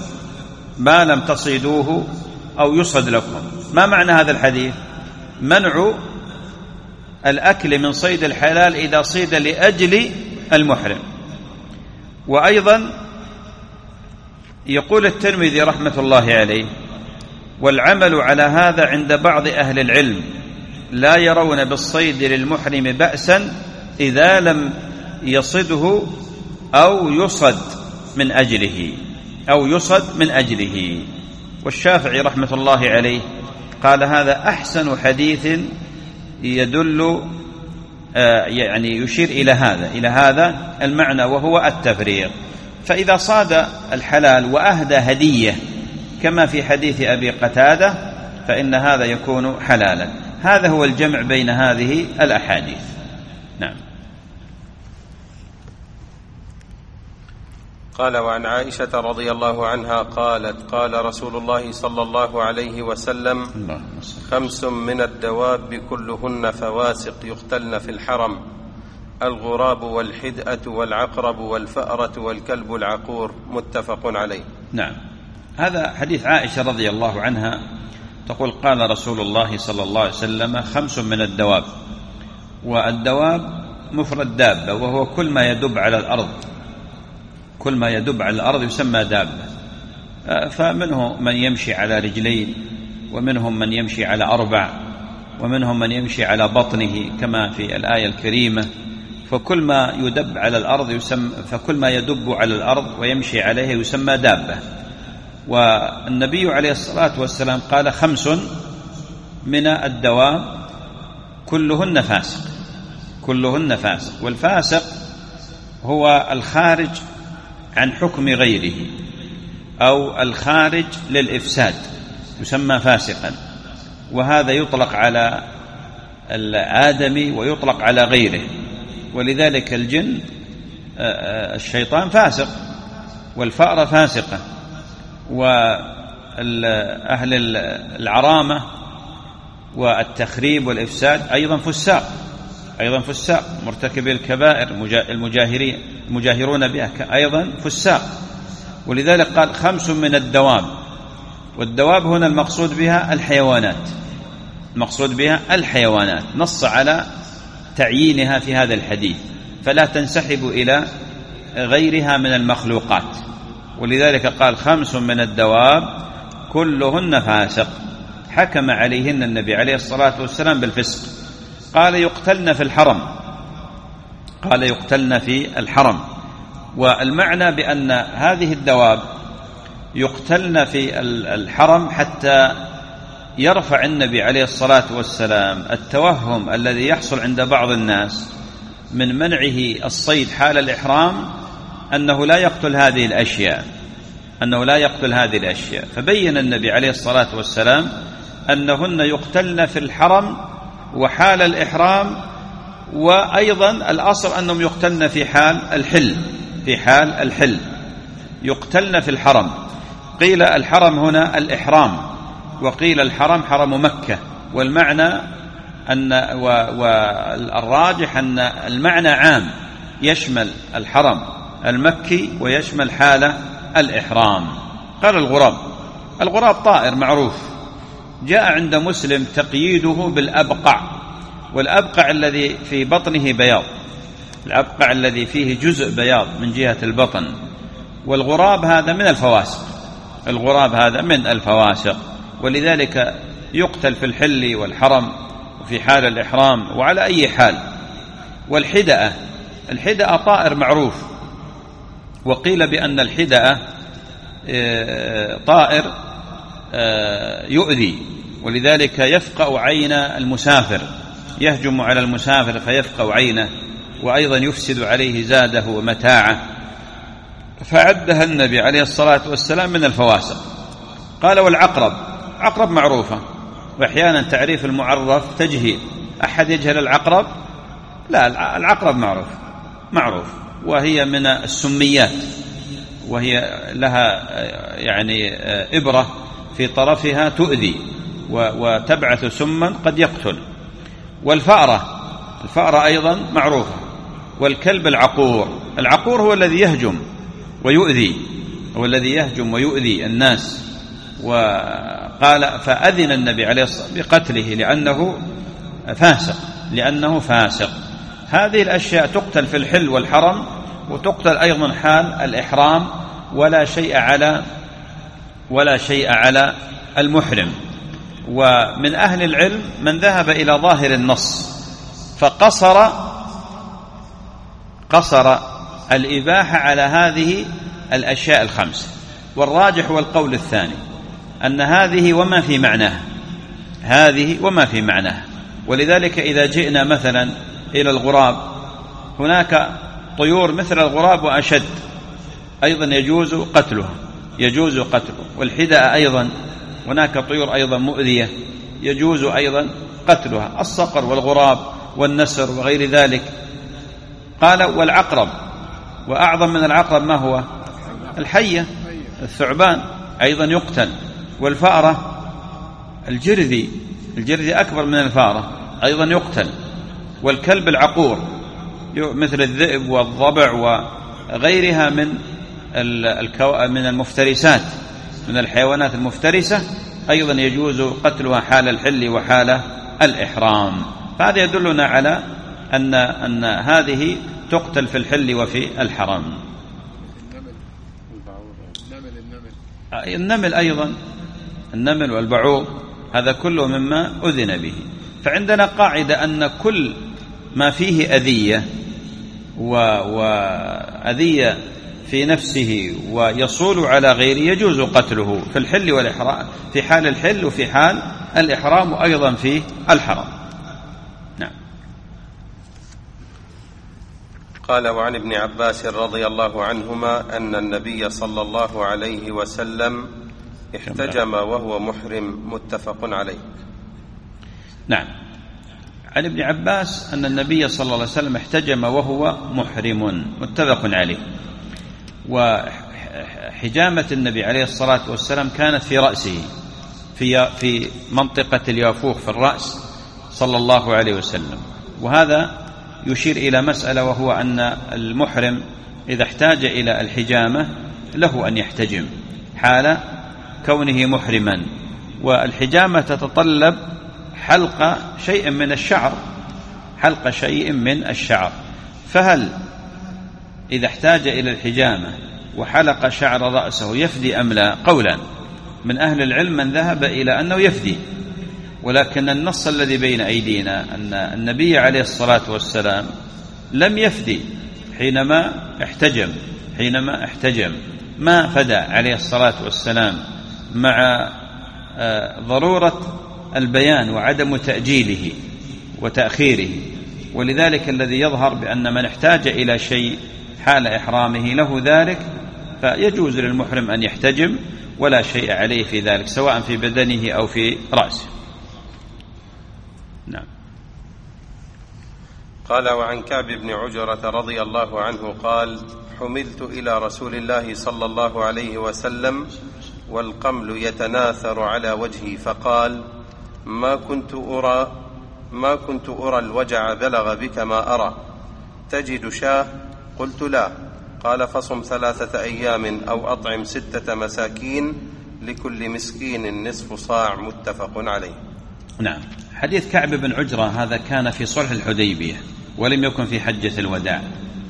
لكم. ما معنى هذا الحديث؟ منع الأكل من صيد الحلال إذا صيد لأجل المحرم. وأيضا يقول الترمذي رحمة الله عليه: والعمل على هذا عند بعض أهل العلم لا يرون بالصيد للمحرم بأسا إذا لم يصده أو يصد من أجله. والشافعي رحمة الله عليه قال هذا أحسن حديث يدل يعني يشير إلى هذا المعنى، وهو التفريق. فإذا صاد الحلال وأهدى هدية كما في حديث أبي قتادة فإن هذا يكون حلالا. هذا هو الجمع بين هذه الأحاديث. نعم. قال: وعن عائشة رضي الله عنها قالت: قال رسول الله صلى الله عليه وسلم: 5 من الدواب كلهن فواسق يقتلن في الحرم: الغراب والحدأة والعقرب والفأرة والكلب العقور. متفق عليه. نعم. هذا حديث عائشة رضي الله عنها تقول: قال رسول الله صلى الله عليه وسلم: 5 من الدواب. والدواب مفرد دابة، وهو كل ما يدب على الأرض يسمى دابة. فمنه من يمشي على رجلين، ومنهم من يمشي على 4، ومنهم من يمشي على بطنه كما في الآية الكريمة. فكل ما يدب على الأرض ويمشي عليها يسمى دابة. والنبي عليه الصلاة والسلام قال: 5 من الدواب كلهن فاسق. والفاسق هو الخارج عن حكم غيره أو الخارج للإفساد يسمى فاسقا، وهذا يطلق على الآدمي ويطلق على غيره. ولذلك الجن الشيطان فاسق، والفأرة فاسقة، وأهل العرامة والتخريب والإفساد أيضا فساق مرتكبي الكبائر المجاهرون بها أيضا فساق. ولذلك قال 5 من الدواب، والدواب هنا المقصود بها الحيوانات، نص على تعيينها في هذا الحديث، فلا تنسحب إلى غيرها من المخلوقات. ولذلك قال 5 من الدواب كلهن فاسق، حكم عليهن النبي عليه الصلاة والسلام بالفسق. قال يقتلن في الحرم، والمعنى بأن هذه الدواب يقتلن في الحرم حتى يرفع النبي عليه الصلاة والسلام التوهم الذي يحصل عند بعض الناس من منعه الصيد حال الإحرام أنه لا يقتل هذه الأشياء، فبين النبي عليه الصلاة والسلام أنهن يقتلن في الحرم وحال الإحرام، وأيضا الأصل أنهم يقتلن في حال الحل يقتلن في الحرم. قيل الحرم هنا الإحرام، وقيل الحرم حرم مكة، والمعنى والراجح أن المعنى عام يشمل الحرم المكي ويشمل حال الإحرام. قال الغراب طائر معروف، جاء عند مسلم تقييده بالأبقع، والأبقع الذي في بطنه بياض، الأبقع الذي فيه جزء بياض من جهة البطن، والغراب هذا من الفواسق، ولذلك يقتل في الحل والحرم وفي حال الإحرام وعلى أي حال. والحدأة طائر معروف، وقيل بأن الحدأة طائر يؤذي، ولذلك يفقأ عين المسافر، يهجم على المسافر فيفقأ عينه، وأيضا يفسد عليه زاده ومتاعه، فعدها النبي عليه الصلاة والسلام من الفواسق. قال عقرب معروفة، وأحيانا تعريف المعرف تجهيل، أحد يجهل العقرب؟ لا، العقرب معروف، وهي من السميات، وهي لها يعني إبرة في طرفها تؤذي وتبعث سما قد يقتل. والفأرة أيضا معروفة. والكلب العقور هو الذي يهجم ويؤذي الناس. وقال فأذن النبي عليه الصلاة والسلام بقتله لأنه فاسق. هذه الأشياء تقتل في الحل والحرم، وتقتل أيضا حال الإحرام، ولا شيء على المحرم. ومن أهل العلم من ذهب إلى ظاهر النص فقصر الإباحة على هذه الأشياء الخمس، والراجح والقول الثاني أن هذه وما في معناها. ولذلك إذا جئنا مثلا إلى الغراب، هناك طيور مثل الغراب وأشد أيضا يجوز قتله. والحدأة أيضا هناك طيور أيضا مؤذية يجوز أيضا قتلها، الصقر والغراب والنسر وغير ذلك. قال والعقرب، وأعظم من العقرب ما هو؟ الحية، الثعبان أيضا يقتل. والفأرة الجرذي أكبر من الفأرة أيضا يقتل. والكلب العقور مثل الذئب والضبع وغيرها من المفترسات، من الحيوانات المفترسة، أيضا يجوز قتلها حال الحل وحال الإحرام. فهذا يدلنا على أن هذه تقتل في الحل وفي الحرم. النمل أيضا، النمل والبعوض، هذا كله مما أذن به. فعندنا قاعدة أن كل ما فيه أذية وأذية في نفسه ويصول على غيره يجوز قتله في الحل والإحرام، في حال الحل وفي حال الإحرام، وأيضا في الحرم. نعم. قال وعن ابن عباس رضي الله عنهما أن النبي صلى الله عليه وسلم احتجم وهو محرم، متفق عليه. نعم. عن ابن عباس أن النبي صلى الله عليه وسلم احتجم وهو محرم، متفق عليه. وحجامة النبي عليه الصلاة والسلام كانت في رأسه، في منطقة اليافوخ في الرأس صلى الله عليه وسلم. وهذا يشير إلى مسألة، وهو أن المحرم إذا احتاج إلى الحجامة له أن يحتجم حال كونه محرما، والحجامة تتطلب حلق شيء من الشعر، فهل إذا احتاج إلى الحجامة وحلق شعر رأسه يفدي أم لا؟ قولان من أهل العلم، من ذهب إلى أنه يفدي، ولكن النص الذي بين أيدينا أن النبي عليه الصلاة والسلام لم يفدي حينما احتجم، ما فدى عليه الصلاة والسلام، مع ضرورة البيان وعدم تأجيله وتأخيره. ولذلك الذي يظهر بأن من احتاج إلى شيء حال إحرامه له ذلك، فيجوز للمحرم أن يحتجم ولا شيء عليه في ذلك، سواء في بدنه أو في رأسه. نعم. قال: وعن كعب بن عجرة رضي الله عنه قال: حملت إلى رسول الله صلى الله عليه وسلم والقمل يتناثر على وجهي، فقال: ما كنت أرى الوجع بلغ بك ما أرى، تجد شاه؟ قلت: لا. قال: فصم 3 أيام أو أطعم 6 مساكين، لكل مسكين نصف صاع، متفق عليه. نعم. حديث كعب بن عجرة هذا كان في صلح الحديبية ولم يكن في حجة الوداع،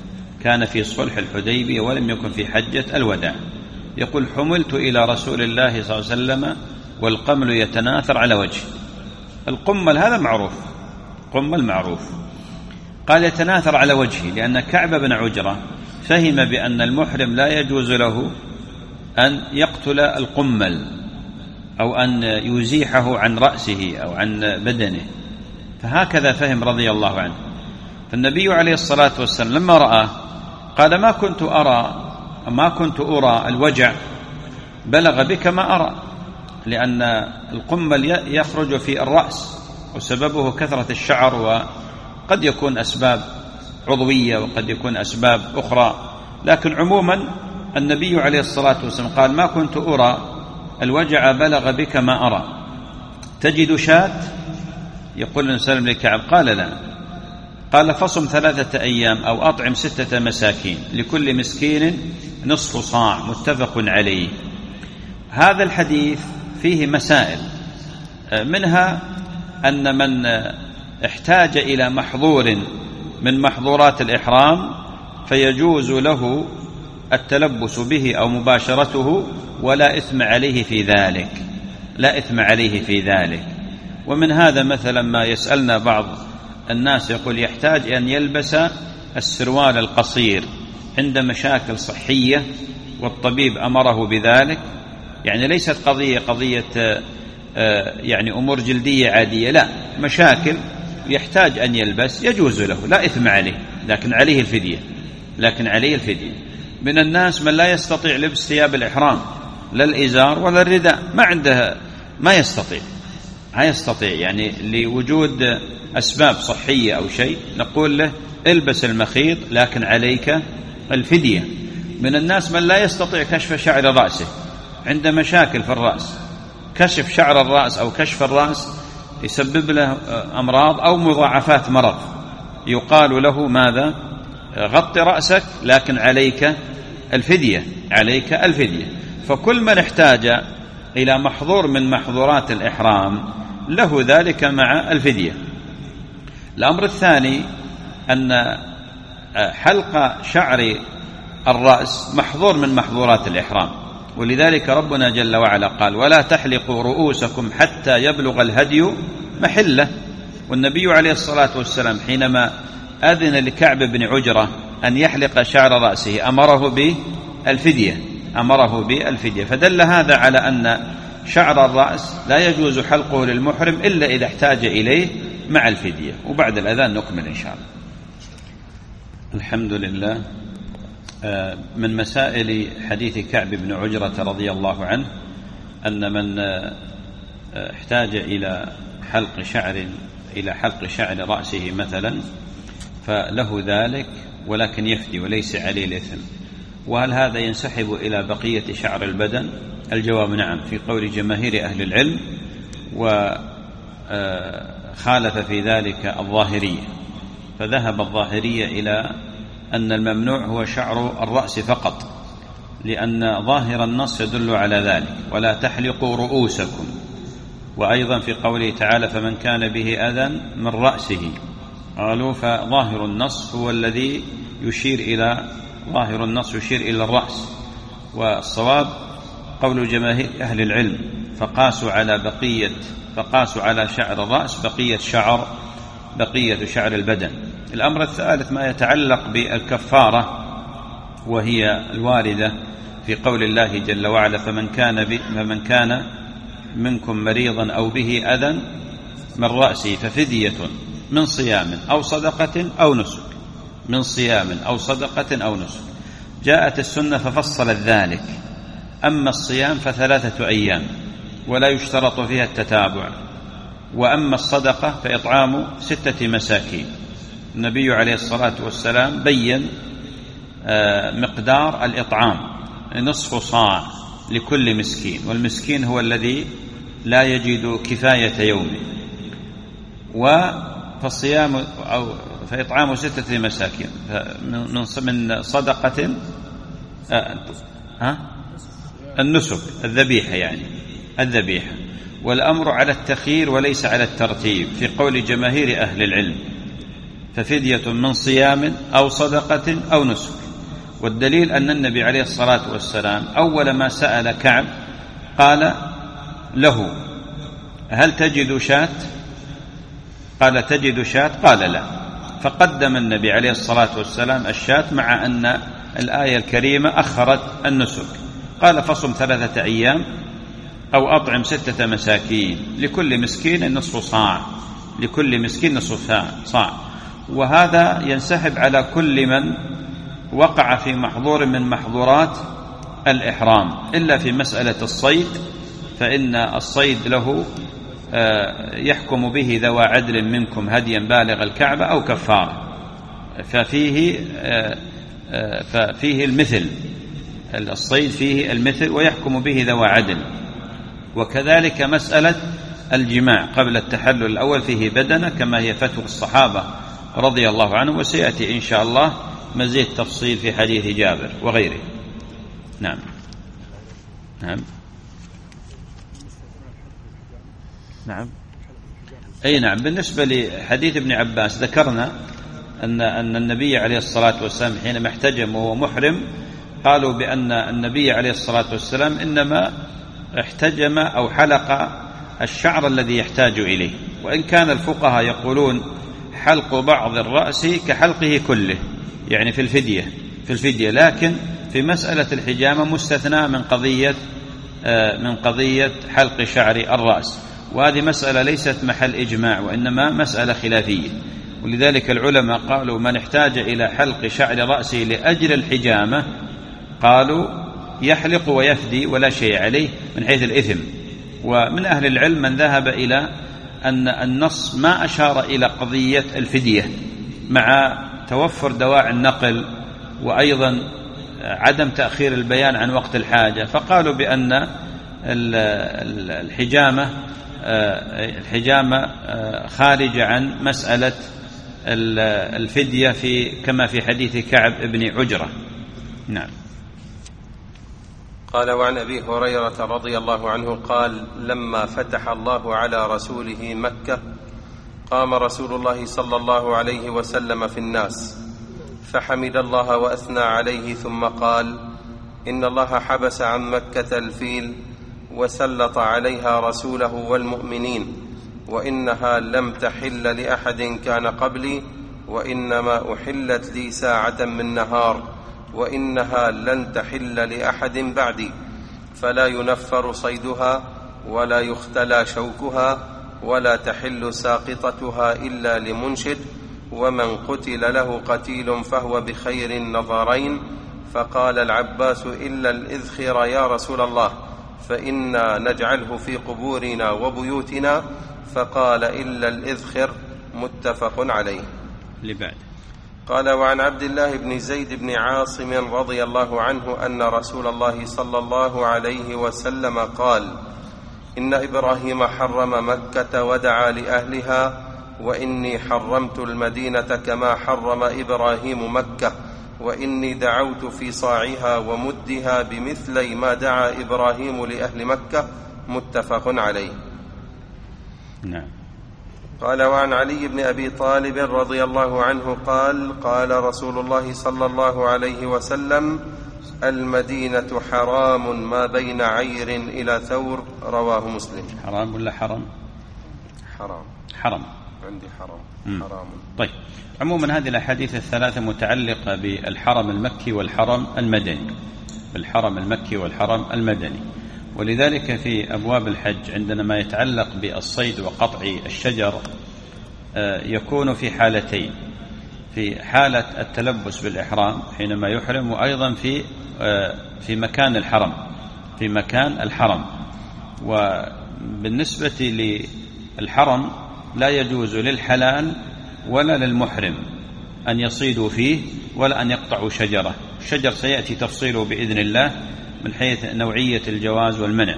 يقول: حملت إلى رسول الله صلى الله عليه وسلم والقمل يتناثر على وجهه. القمل هذا معروف، قال يتناثر على وجهه لأن كعب بن عجرة فهم بأن المحرم لا يجوز له أن يقتل القمل أو أن يزيحه عن رأسه أو عن بدنه، فهكذا فهم رضي الله عنه. فالنبي عليه الصلاة والسلام لما رآه قال: ما كنت أرى الوجع بلغ بك ما أرى، لأن القمل يخرج في الرأس وسببه كثرة الشعر، وقد يكون أسباب عضوية وقد يكون أسباب أخرى، لكن عموما النبي عليه الصلاة والسلام قال: ما كنت أرى الوجع بلغ بك ما أرى، تجد شاة؟ يقول الإنسان لكعب: قال: لا. قال: فصم 3 أيام أو أطعم 6 مساكين، لكل مسكين نصف صاع، متفق عليه. هذا الحديث فيه مسائل، منها أن من احتاج إلى محظور من محظورات الإحرام فيجوز له التلبس به أو مباشرته ولا إثم عليه في ذلك. ومن هذا مثلا ما يسألنا بعض الناس، يقول يحتاج أن يلبس السروال القصير عند مشاكل صحية والطبيب أمره بذلك، يعني ليست قضية يعني أمور جلدية عادية، لا، مشاكل يحتاج أن يلبس، يجوز له، لا إثم عليه، لكن عليه الفدية. من الناس من لا يستطيع لبس ثياب الإحرام، لا الإزار ولا الرداء، ما يستطيع يعني لوجود أسباب صحية أو شيء، نقول له البس المخيط لكن عليك الفدية. من الناس من لا يستطيع كشف شعر رأسه، عنده مشاكل في الرأس، كشف شعر الرأس أو كشف الرأس يسبب له أمراض أو مضاعفات مرض، يقال له ماذا؟ غطي رأسك لكن عليك الفدية. فكل من احتاج إلى محظور من محظورات الإحرام له ذلك مع الفدية. الأمر الثاني أن حلق شعر الرأس محظور من محظورات الإحرام، ولذلك ربنا جل وعلا قال: ولا تحلقوا رؤوسكم حتى يبلغ الهدي محله. والنبي عليه الصلاة والسلام حينما أذن لكعب بن عجرة أن يحلق شعر رأسه أمره بالفدية، فدل هذا على أن شعر الرأس لا يجوز حلقه للمحرم إلا إذا احتاج إليه مع الفدية. وبعد الأذان نكمل إن شاء الله. الحمد لله. من مسائل حديث كعب بن عجرة رضي الله عنه أن من احتاج إلى حلق شعر رأسه مثلا فله ذلك، ولكن يفدي وليس عليه الإثم. وهل هذا ينسحب إلى بقية شعر البدن؟ الجواب نعم، في قول جماهير أهل العلم وخالف في ذلك الظاهرية، فذهب الظاهرية إلى أن الممنوع هو شعر الرأس فقط، لأن ظاهر النص يدل على ذلك، ولا تحلقوا رؤوسكم. وأيضا في قوله تعالى فمن كان به أذى من رأسه، قالوا فظاهر النص هو الذي يشير إلى ظاهر النص يشير إلى الرأس، والصواب قول جماهير أهل العلم فقاسوا على شعر الرأس بقية شعر البدن. الأمر الثالث ما يتعلق بالكفارة، وهي الواردة في قول الله جل وعلا فمن كان منكم مريضا أو به أذى من رأسه ففدية من صيام أو صدقة أو نسك. جاءت السنة ففصلت ذلك، أما الصيام ف3 أيام ولا يشترط فيها التتابع، وأما الصدقة فإطعام 6 مساكين. النبي عليه الصلاة والسلام بين مقدار الإطعام 1/2 صاع لكل مسكين، والمسكين هو الذي لا يجد كفاية يومه، فإطعام 6 مساكين من صدقة النسك الذبيحة، والأمر على التخيير وليس على الترتيب في قول جماهير أهل العلم، ففدية من صيام أو صدقة أو نسك. والدليل أن النبي عليه الصلاة والسلام أول ما سأل كعب قال له هل تجد شاة؟ قال تجد شاة؟ قال لا، فقدم النبي عليه الصلاة والسلام الشاة، مع أن الآية الكريمة أخرت النسك. قال فصم 3 أيام أو أطعم 6 مساكين لكل مسكين 1/2 صاع. وهذا ينسحب على كل من وقع في محظور من محظورات الإحرام، إلا في مسألة الصيد، فإن الصيد له يحكم به ذوى عدل منكم هديا بالغ الكعبة أو كفارة، ففيه المثل، الصيد فيه المثل ويحكم به ذوى عدل. وكذلك مسألة الجماع قبل التحلل الأول فيه بدنة، كما هي فتوى الصحابة رضي الله عنهم، وسيأتي إن شاء الله مزيد تفصيل في حديث جابر وغيره. نعم. أي نعم. بالنسبة لحديث ابن عباس ذكرنا أن النبي عليه الصلاة والسلام حينما احتجم وهو محرم قالوا بأن النبي عليه الصلاة والسلام إنما احتجم أو حلق الشعر الذي يحتاج إليه، وإن كان الفقهاء يقولون حلق بعض الرأس كحلقه كله، يعني في الفدية، لكن في مسألة الحجامة مستثنى من قضية حلق شعر الرأس، وهذه مسألة ليست محل إجماع، وإنما مسألة خلافية. ولذلك العلماء قالوا من احتاج إلى حلق شعر رأسه لأجل الحجامة قالوا يحلق ويفدي ولا شيء عليه من حيث الإثم. ومن أهل العلم من ذهب إلى أن النص ما أشار إلى قضية الفدية، مع توفر دواعي النقل وأيضا عدم تأخير البيان عن وقت الحاجة، فقالوا بأن الحجامة خارجة عن مسألة الفدية كما في حديث كعب بن عجرة. نعم. قال وعن أبي هريرة رضي الله عنه قال لما فتح الله على رسوله مكة قام رسول الله صلى الله عليه وسلم في الناس فحمد الله وأثنى عليه، ثم قال إن الله حبس عن مكة الفيل وسلط عليها رسوله والمؤمنين، وإنها لم تحل لأحد كان قبلي، وإنما أحلت لي ساعة من نهار، وإنها لن تحل لأحد بعدي، فلا ينفر صيدها ولا يختلى شوكها ولا تحل ساقطتها إلا لمنشد، ومن قتل له قتيل فهو بخير النظرين. فقال العباس إلا الإذخر يا رسول الله، فإنا نجعله في قبورنا وبيوتنا. فقال إلا الإذخر، متفق عليه. لبعد. قال وعن عبد الله بن زيد بن عاصم رضي الله عنه أن رسول الله صلى الله عليه وسلم قال إن إبراهيم حرم مكة ودعا لأهلها، وإني حرمت المدينة كما حرم إبراهيم مكة، وإني دعوت في صاعها ومدها بمثلي ما دعا إبراهيم لأهل مكة. متفق عليه. نعم. قال: وعن علي بن أبي طالب رضي الله عنه قال: قال رسول الله صلى الله عليه وسلم: المدينة حرام ما بين عير إلى ثور. رواه مسلم. حرام ولا حرم؟ حرم. عندي حرام. حرام. طيب، عموما هذه الأحاديث الثلاثة متعلقة بالحرم المكي والحرم المدني، بالحرم المكي والحرم المدني. ولذلك في أبواب الحج عندنا ما يتعلق بالصيد وقطع الشجر يكون في حالتين: في حالة التلبس بالإحرام حينما يحرم، وأيضا في مكان الحرم، في مكان الحرم. وبالنسبة للحرم لا يجوز للحلال ولا للمحرم أن يصيدوا فيه ولا أن يقطعوا شجرة. الشجر سيأتي تفصيله بإذن الله من حيث نوعية الجواز والمنع.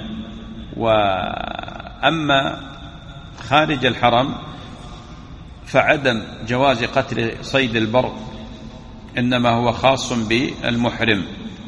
وأما خارج الحرم فعدم جواز قتل صيد البر إنما هو خاص بالمحرم،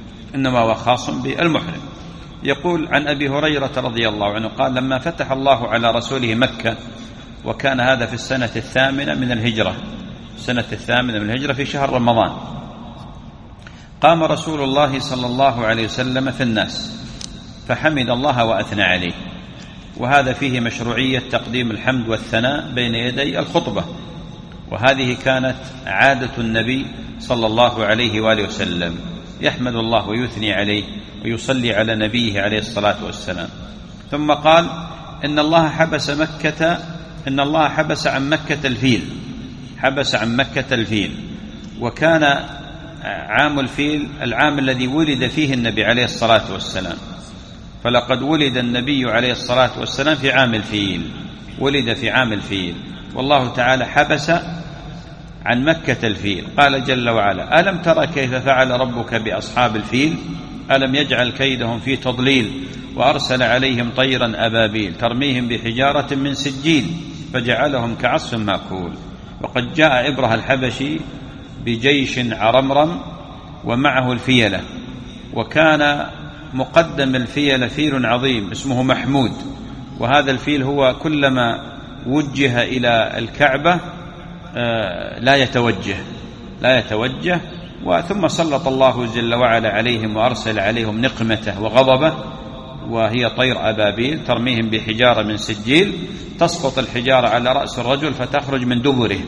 يقول عن أبي هريرة رضي الله عنه قال: لما فتح الله على رسوله مكة، وكان هذا في السنة الثامنة من الهجرة في شهر رمضان، قام رسول الله صلى الله عليه وسلم في الناس فحمد الله وأثنى عليه. وهذا فيه مشروعية تقديم الحمد والثناء بين يدي الخطبة، وهذه كانت عادة النبي صلى الله عليه وآله وسلم، يحمد الله ويثني عليه ويصلي على نبيه عليه الصلاة والسلام. ثم قال: إن الله حبس عن مكة الفيل، وكان عام الفيل العام الذي ولد فيه النبي عليه الصلاة والسلام، فلقد ولد النبي عليه الصلاة والسلام في عام الفيل، والله تعالى حبس عن مكة الفيل. قال جل وعلا: ألم ترى كيف فعل ربك بأصحاب الفيل؟ ألم يجعل كيدهم في تضليل، وأرسل عليهم طيرا أبابيل ترميهم بحجارة من سجيل فجعلهم كعصف مأكول. وقد جاء إبره الحبشي بجيش عرمرم ومعه الفيلة، وكان مقدم الفيلة فيل عظيم اسمه محمود، وهذا الفيل هو كلما وجه إلى الكعبة لا يتوجه. وثم سلط الله جل وعلا عليهم وأرسل عليهم نقمته وغضبه، وهي طير أبابيل ترميهم بحجارة من سجيل، تسقط الحجارة على رأس الرجل فتخرج من دبره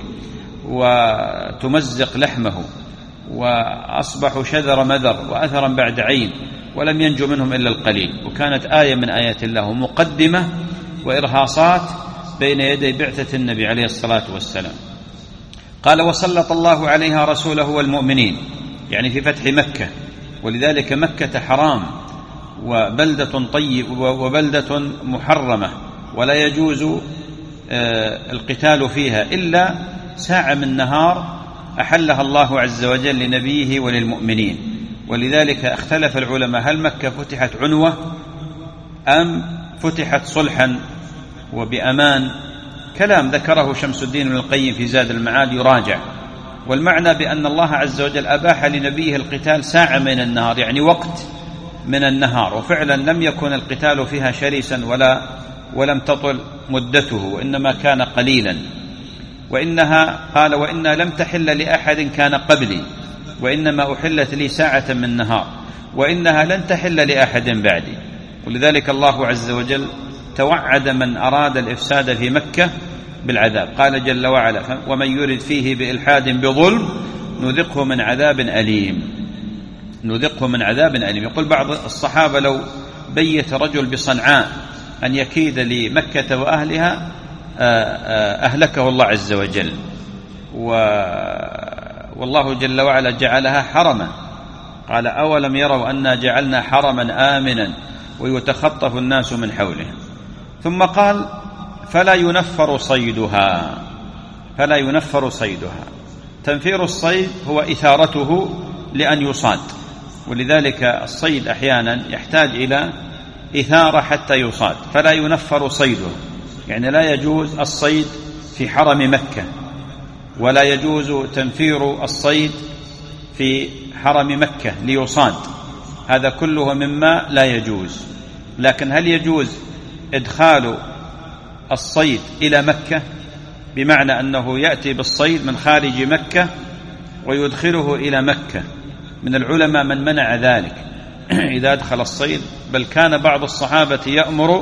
وتمزق لحمه، وأصبحوا شذر مذر وأثرا بعد عين، ولم ينجو منهم إلا القليل. وكانت آية من آيات الله، مقدمة وإرهاصات بين يدي بعثة النبي عليه الصلاة والسلام. قال: وسلط الله عليها رسوله والمؤمنين، يعني في فتح مكة. ولذلك مكة حرام وبلدة طيب وبلدة محرمة، ولا يجوز القتال فيها إلا ساعة من نهار أحلها الله عز وجل لنبيه وللمؤمنين. ولذلك اختلف العلماء: هل مكة فتحت عنوة أم فتحت صلحا وبأمان؟ كلام ذكره شمس الدين ابن القيم في زاد المعاد يراجع. والمعنى بأن الله عز وجل أباح لنبيه القتال ساعة من النهار، يعني وقت من النهار، وفعلا لم يكن القتال فيها شرسا ولم تطل مدته، وإنما كان قليلا. قال: وإنها لم تحل لأحد كان قبلي، وإنما أحلت لي ساعة من نهار، وإنها لن تحل لأحد بعدي. ولذلك الله عز وجل توعد من أراد الإفساد في مكة بالعذاب. قال جل وعلا: ومن يرد فيه بإلحاد بظلم نذقه من عذاب أليم. يقول بعض الصحابة: لو بيت رجل بصنعاء أن يكيد لمكة وأهلها أهلكه الله عز وجل. والله جل وعلا جعلها حرما. قال: أولم يروا أنا جعلنا حرما آمنا ويتخطف الناس من حوله. ثم قال: فلا ينفر صيدها. تنفير الصيد هو إثارته لأن يصاد. ولذلك الصيد أحيانا يحتاج إلى إثارة حتى يصاد، فلا ينفر صيده، يعني لا يجوز الصيد في حرم مكة، ولا يجوز تنفير الصيد في حرم مكة ليصاد، هذا كله مما لا يجوز. لكن هل يجوز إدخال الصيد إلى مكة، بمعنى أنه يأتي بالصيد من خارج مكة ويدخله إلى مكة؟ من العلماء من منع ذلك إذا أدخل الصيد، بل كان بعض الصحابة يأمر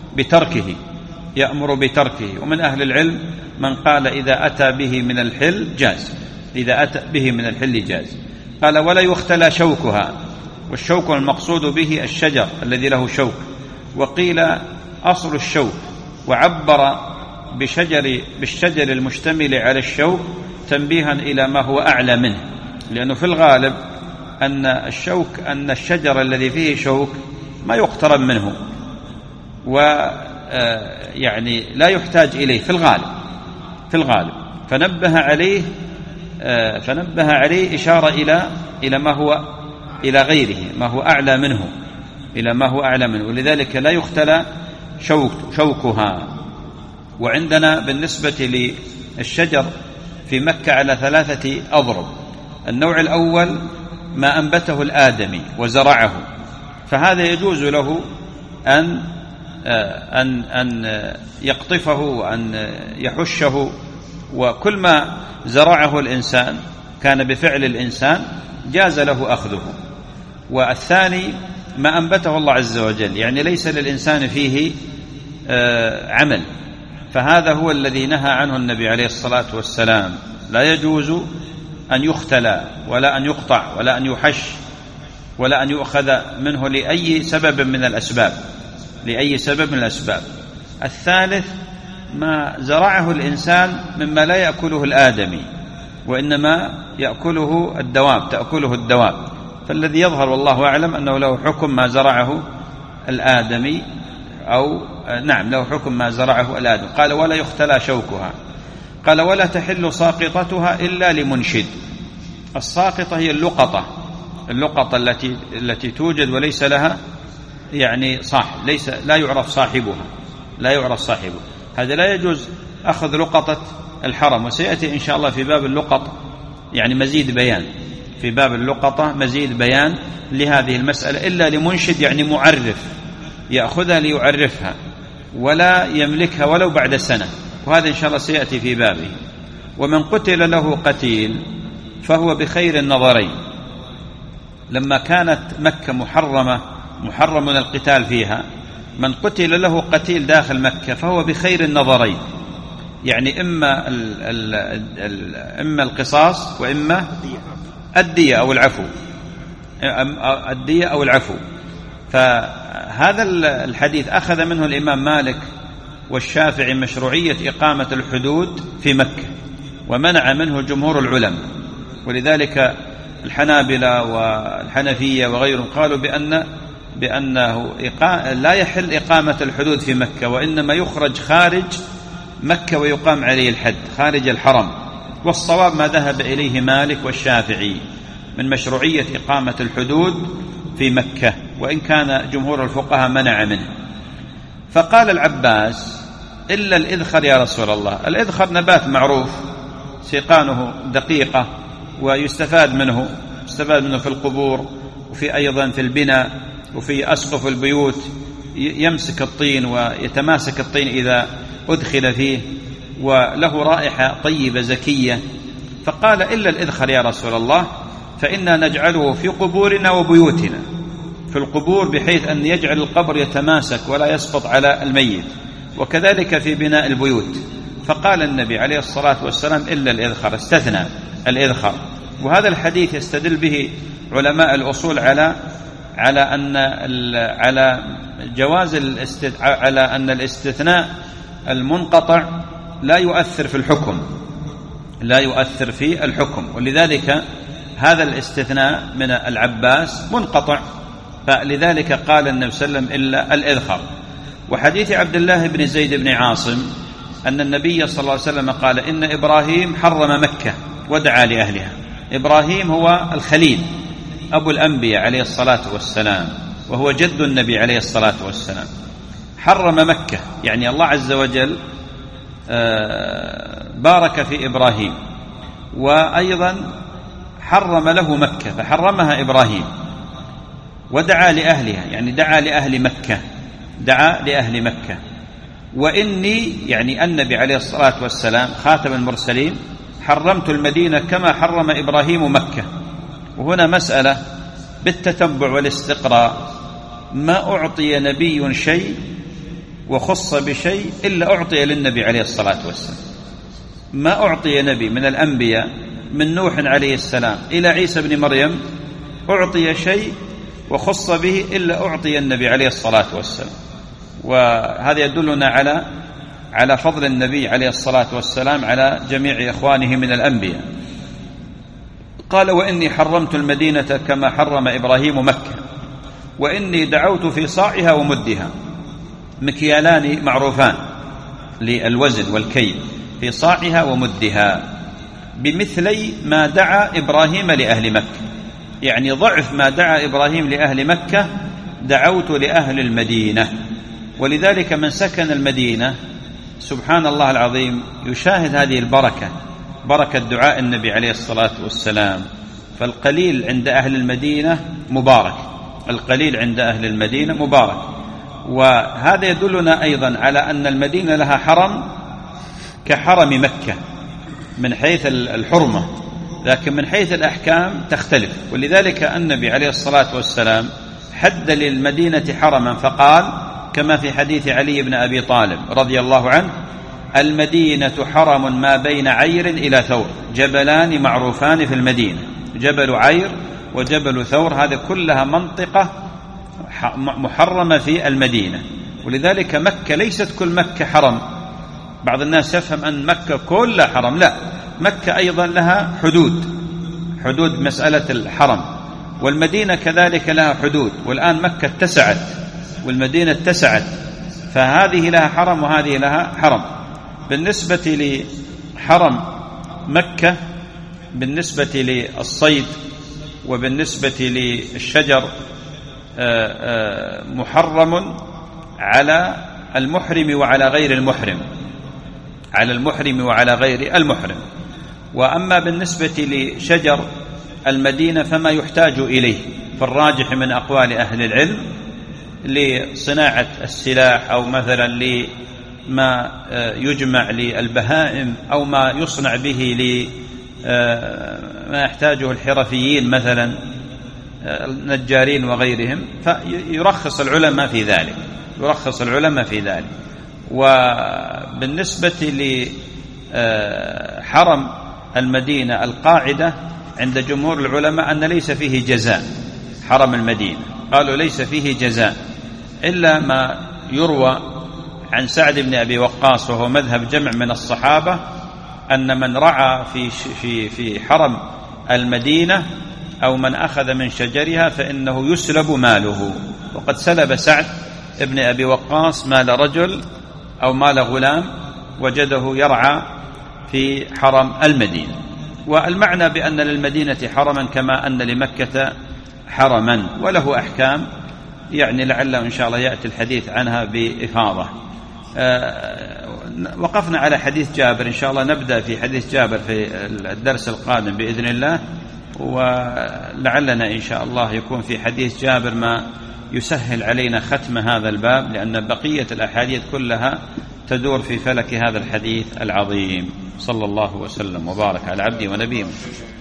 بتركه، ومن أهل العلم من قال إذا أتى به من الحل جاز، إذا أتى به من الحل جاز. قال ولا يختلى شوكها، والشوك المقصود به الشجر الذي له شوك، وقيل أصل الشوك، وعبر بالشجر المشتمل على الشوك تنبيها إلى ما هو أعلى منه، لأنه في الغالب أن الشجر الذي فيه شوك ما يقترب منه، ويعني لا يحتاج إليه في الغالب، فنبه عليه إشارة إلى ما هو إلى غيره، ما هو أعلى منه، ولذلك لا يختلى شوكها. وعندنا بالنسبة للشجر في مكة على 3 أضرب. النوع الأول ما أنبته الآدمي وزرعه، فهذا يجوز له أن يقطفه وأن يحشه، وكل ما زرعه الإنسان كان بفعل الإنسان جاز له أخذه. والثاني ما أنبته الله عز وجل، يعني ليس للإنسان فيه عمل، فهذا هو الذي نهى عنه النبي عليه الصلاة والسلام، لا يجوز أن يختلى ولا أن يقطع ولا أن يحش ولا أن يؤخذ منه لأي سبب من الأسباب. الثالث ما زرعه الإنسان مما لا يأكله الآدمي، وإنما تأكله الدواب، فالذي يظهر والله أعلم أنه له حكم ما زرعه الآدمي، له حكم ما زرعه الآدم. قال ولا يختلى شوكها. قال ولا تحل ساقطتها إلا لمنشد. الساقطة هي اللقطة التي توجد وليس لها يعني صاحب، لا يعرف صاحبها، هذا لا يجوز أخذ لقطة الحرم، وسيأتي إن شاء الله في باب اللقطة يعني مزيد بيان لهذه المسألة، إلا لمنشد يعني معرف يأخذها ليعرفها، ولا يملكها ولو بعد سنة، وهذا إن شاء الله سيأتي في بابه. ومن قتل له قتيل فهو بخير النظرين. لما كانت مكة محرم القتال فيها، من قتل له قتيل داخل مكة فهو بخير النظرين، يعني إما القصاص وإما الدية أو العفو. فهذا الحديث أخذ منه الإمام مالك والشافعي مشروعية إقامة الحدود في مكة، ومنع منه جمهور العلماء، ولذلك الحنابلة والحنفية وغيرهم قالوا بأنه لا يحل إقامة الحدود في مكة، وإنما يخرج خارج مكة ويقام عليه الحد خارج الحرم. والصواب ما ذهب إليه مالك والشافعي من مشروعية إقامة الحدود في مكة، وإن كان جمهور الفقهاء منع منه. فقال العباس إلا الإذخر يا رسول الله. الإذخر نبات معروف سيقانه دقيقة، ويستفاد منه في القبور، وفي أيضا في البناء، وفي أسقف البيوت يمسك الطين ويتماسك الطين إذا أدخل فيه، وله رائحة طيبة زكية. فقال إلا الإذخر يا رسول الله، فإنا نجعله في قبورنا وبيوتنا، في القبور بحيث أن يجعل القبر يتماسك ولا يسقط على الميت، وكذلك في بناء البيوت. فقال النبي عليه الصلاة والسلام إلا الإذخر، استثنى الإذخر. وهذا الحديث يستدل به علماء الأصول على جواز على أن الاستثناء المنقطع لا يؤثر في الحكم، ولذلك هذا الاستثناء من العباس منقطع، فلذلك قال النبي صلى الله عليه وسلم إلا الإذخر. وحديث عبد الله بن زيد بن عاصم أن النبي صلى الله عليه وسلم قال إن إبراهيم حرم مكة ودعا لأهلها. إبراهيم هو الخليل أبو الأنبياء عليه الصلاة والسلام، وهو جد النبي عليه الصلاة والسلام. حرم مكة، يعني الله عز وجل بارك في إبراهيم، وأيضا حرم له مكة فحرمها إبراهيم، ودعا لأهلها، يعني دعا لأهل مكة، دعا لأهل مكة. وإني يعني النبي عليه الصلاة والسلام خاتم المرسلين حرمت المدينة كما حرم إبراهيم مكة. وهنا مسألة بالتتبع والاستقراء، ما أعطي نبي شيء وخص بشيء إلا أعطي للنبي عليه الصلاة والسلام. ما أعطي نبي من الأنبياء من نوح عليه السلام إلى عيسى بن مريم أعطي شيء وخص به إلا أعطي النبي عليه الصلاة والسلام. وهذا يدلنا على فضل النبي عليه الصلاة والسلام على جميع إخوانه من الأنبياء. قال: وإني حرمت المدينة كما حرم إبراهيم مكة، وإني دعوت في صاعها ومدها، مكيالان معروفان للوزن والكيل، في صاعها ومدها، بمثلي ما دعا إبراهيم لأهل مكة، يعني ضعف ما دعا إبراهيم لأهل مكة دعوت لأهل المدينة. ولذلك من سكن المدينة سبحان الله العظيم يشاهد هذه البركة، بركة دعاء النبي عليه الصلاة والسلام. فالقليل عند أهل المدينة مبارك، القليل عند أهل المدينة مبارك. وهذا يدلنا أيضا على أن المدينة لها حرم كحرم مكة من حيث الحرمة، لكن من حيث الأحكام تختلف. ولذلك النبي عليه الصلاة والسلام حد للمدينة حرما فقال كما في حديث علي بن أبي طالب رضي الله عنه: المدينة حرم ما بين عير إلى ثور، جبلان معروفان في المدينة، جبل عير وجبل ثور، هذه كلها منطقة محرمة في المدينة. ولذلك مكة ليست كل مكة حرم. بعض الناس يفهم أن مكة كلها حرم، لا، مكة أيضا لها حدود مسألة الحرم، والمدينة كذلك لها حدود. والآن مكة اتسعت والمدينة اتسعت، فهذه لها حرم وهذه لها حرم. بالنسبة لحرم مكة بالنسبة للصيد وبالنسبة للشجر محرم على المحرم وعلى غير المحرم، على المحرم وعلى غير المحرم. وأما بالنسبة لشجر المدينة فما يحتاج إليه، فالراجح من أقوال أهل العلم لصناعة السلاح، أو مثلا لما يجمع للبهائم، أو ما يصنع به ما يحتاجه الحرفيين مثلا النجارين وغيرهم، فيرخص العلماء في ذلك، يرخص العلماء في ذلك. وبالنسبة لحرم المدينة القاعدة عند جمهور العلماء أن ليس فيه جزاء. حرم المدينة قالوا ليس فيه جزاء، إلا ما يروى عن سعد بن أبي وقاص وهو مذهب جمع من الصحابة، أن من رعى في حرم المدينة أو من أخذ من شجرها فإنه يسلب ماله. وقد سلب سعد بن أبي وقاص مال رجل أو مال غلام وجده يرعى في حرم المدينة. والمعنى بأن للمدينة حرما كما أن لمكة حرما، وله أحكام، يعني لعل إن شاء الله يأتي الحديث عنها بإفاضة. وقفنا على حديث جابر، إن شاء الله نبدأ في حديث جابر في الدرس القادم بإذن الله، ولعلنا إن شاء الله يكون في حديث جابر ما يسهل علينا ختم هذا الباب، لأن بقية الأحاديث كلها تدور في فلك هذا الحديث العظيم. صلى الله وسلم وبارك على عبده ونبيه محمد.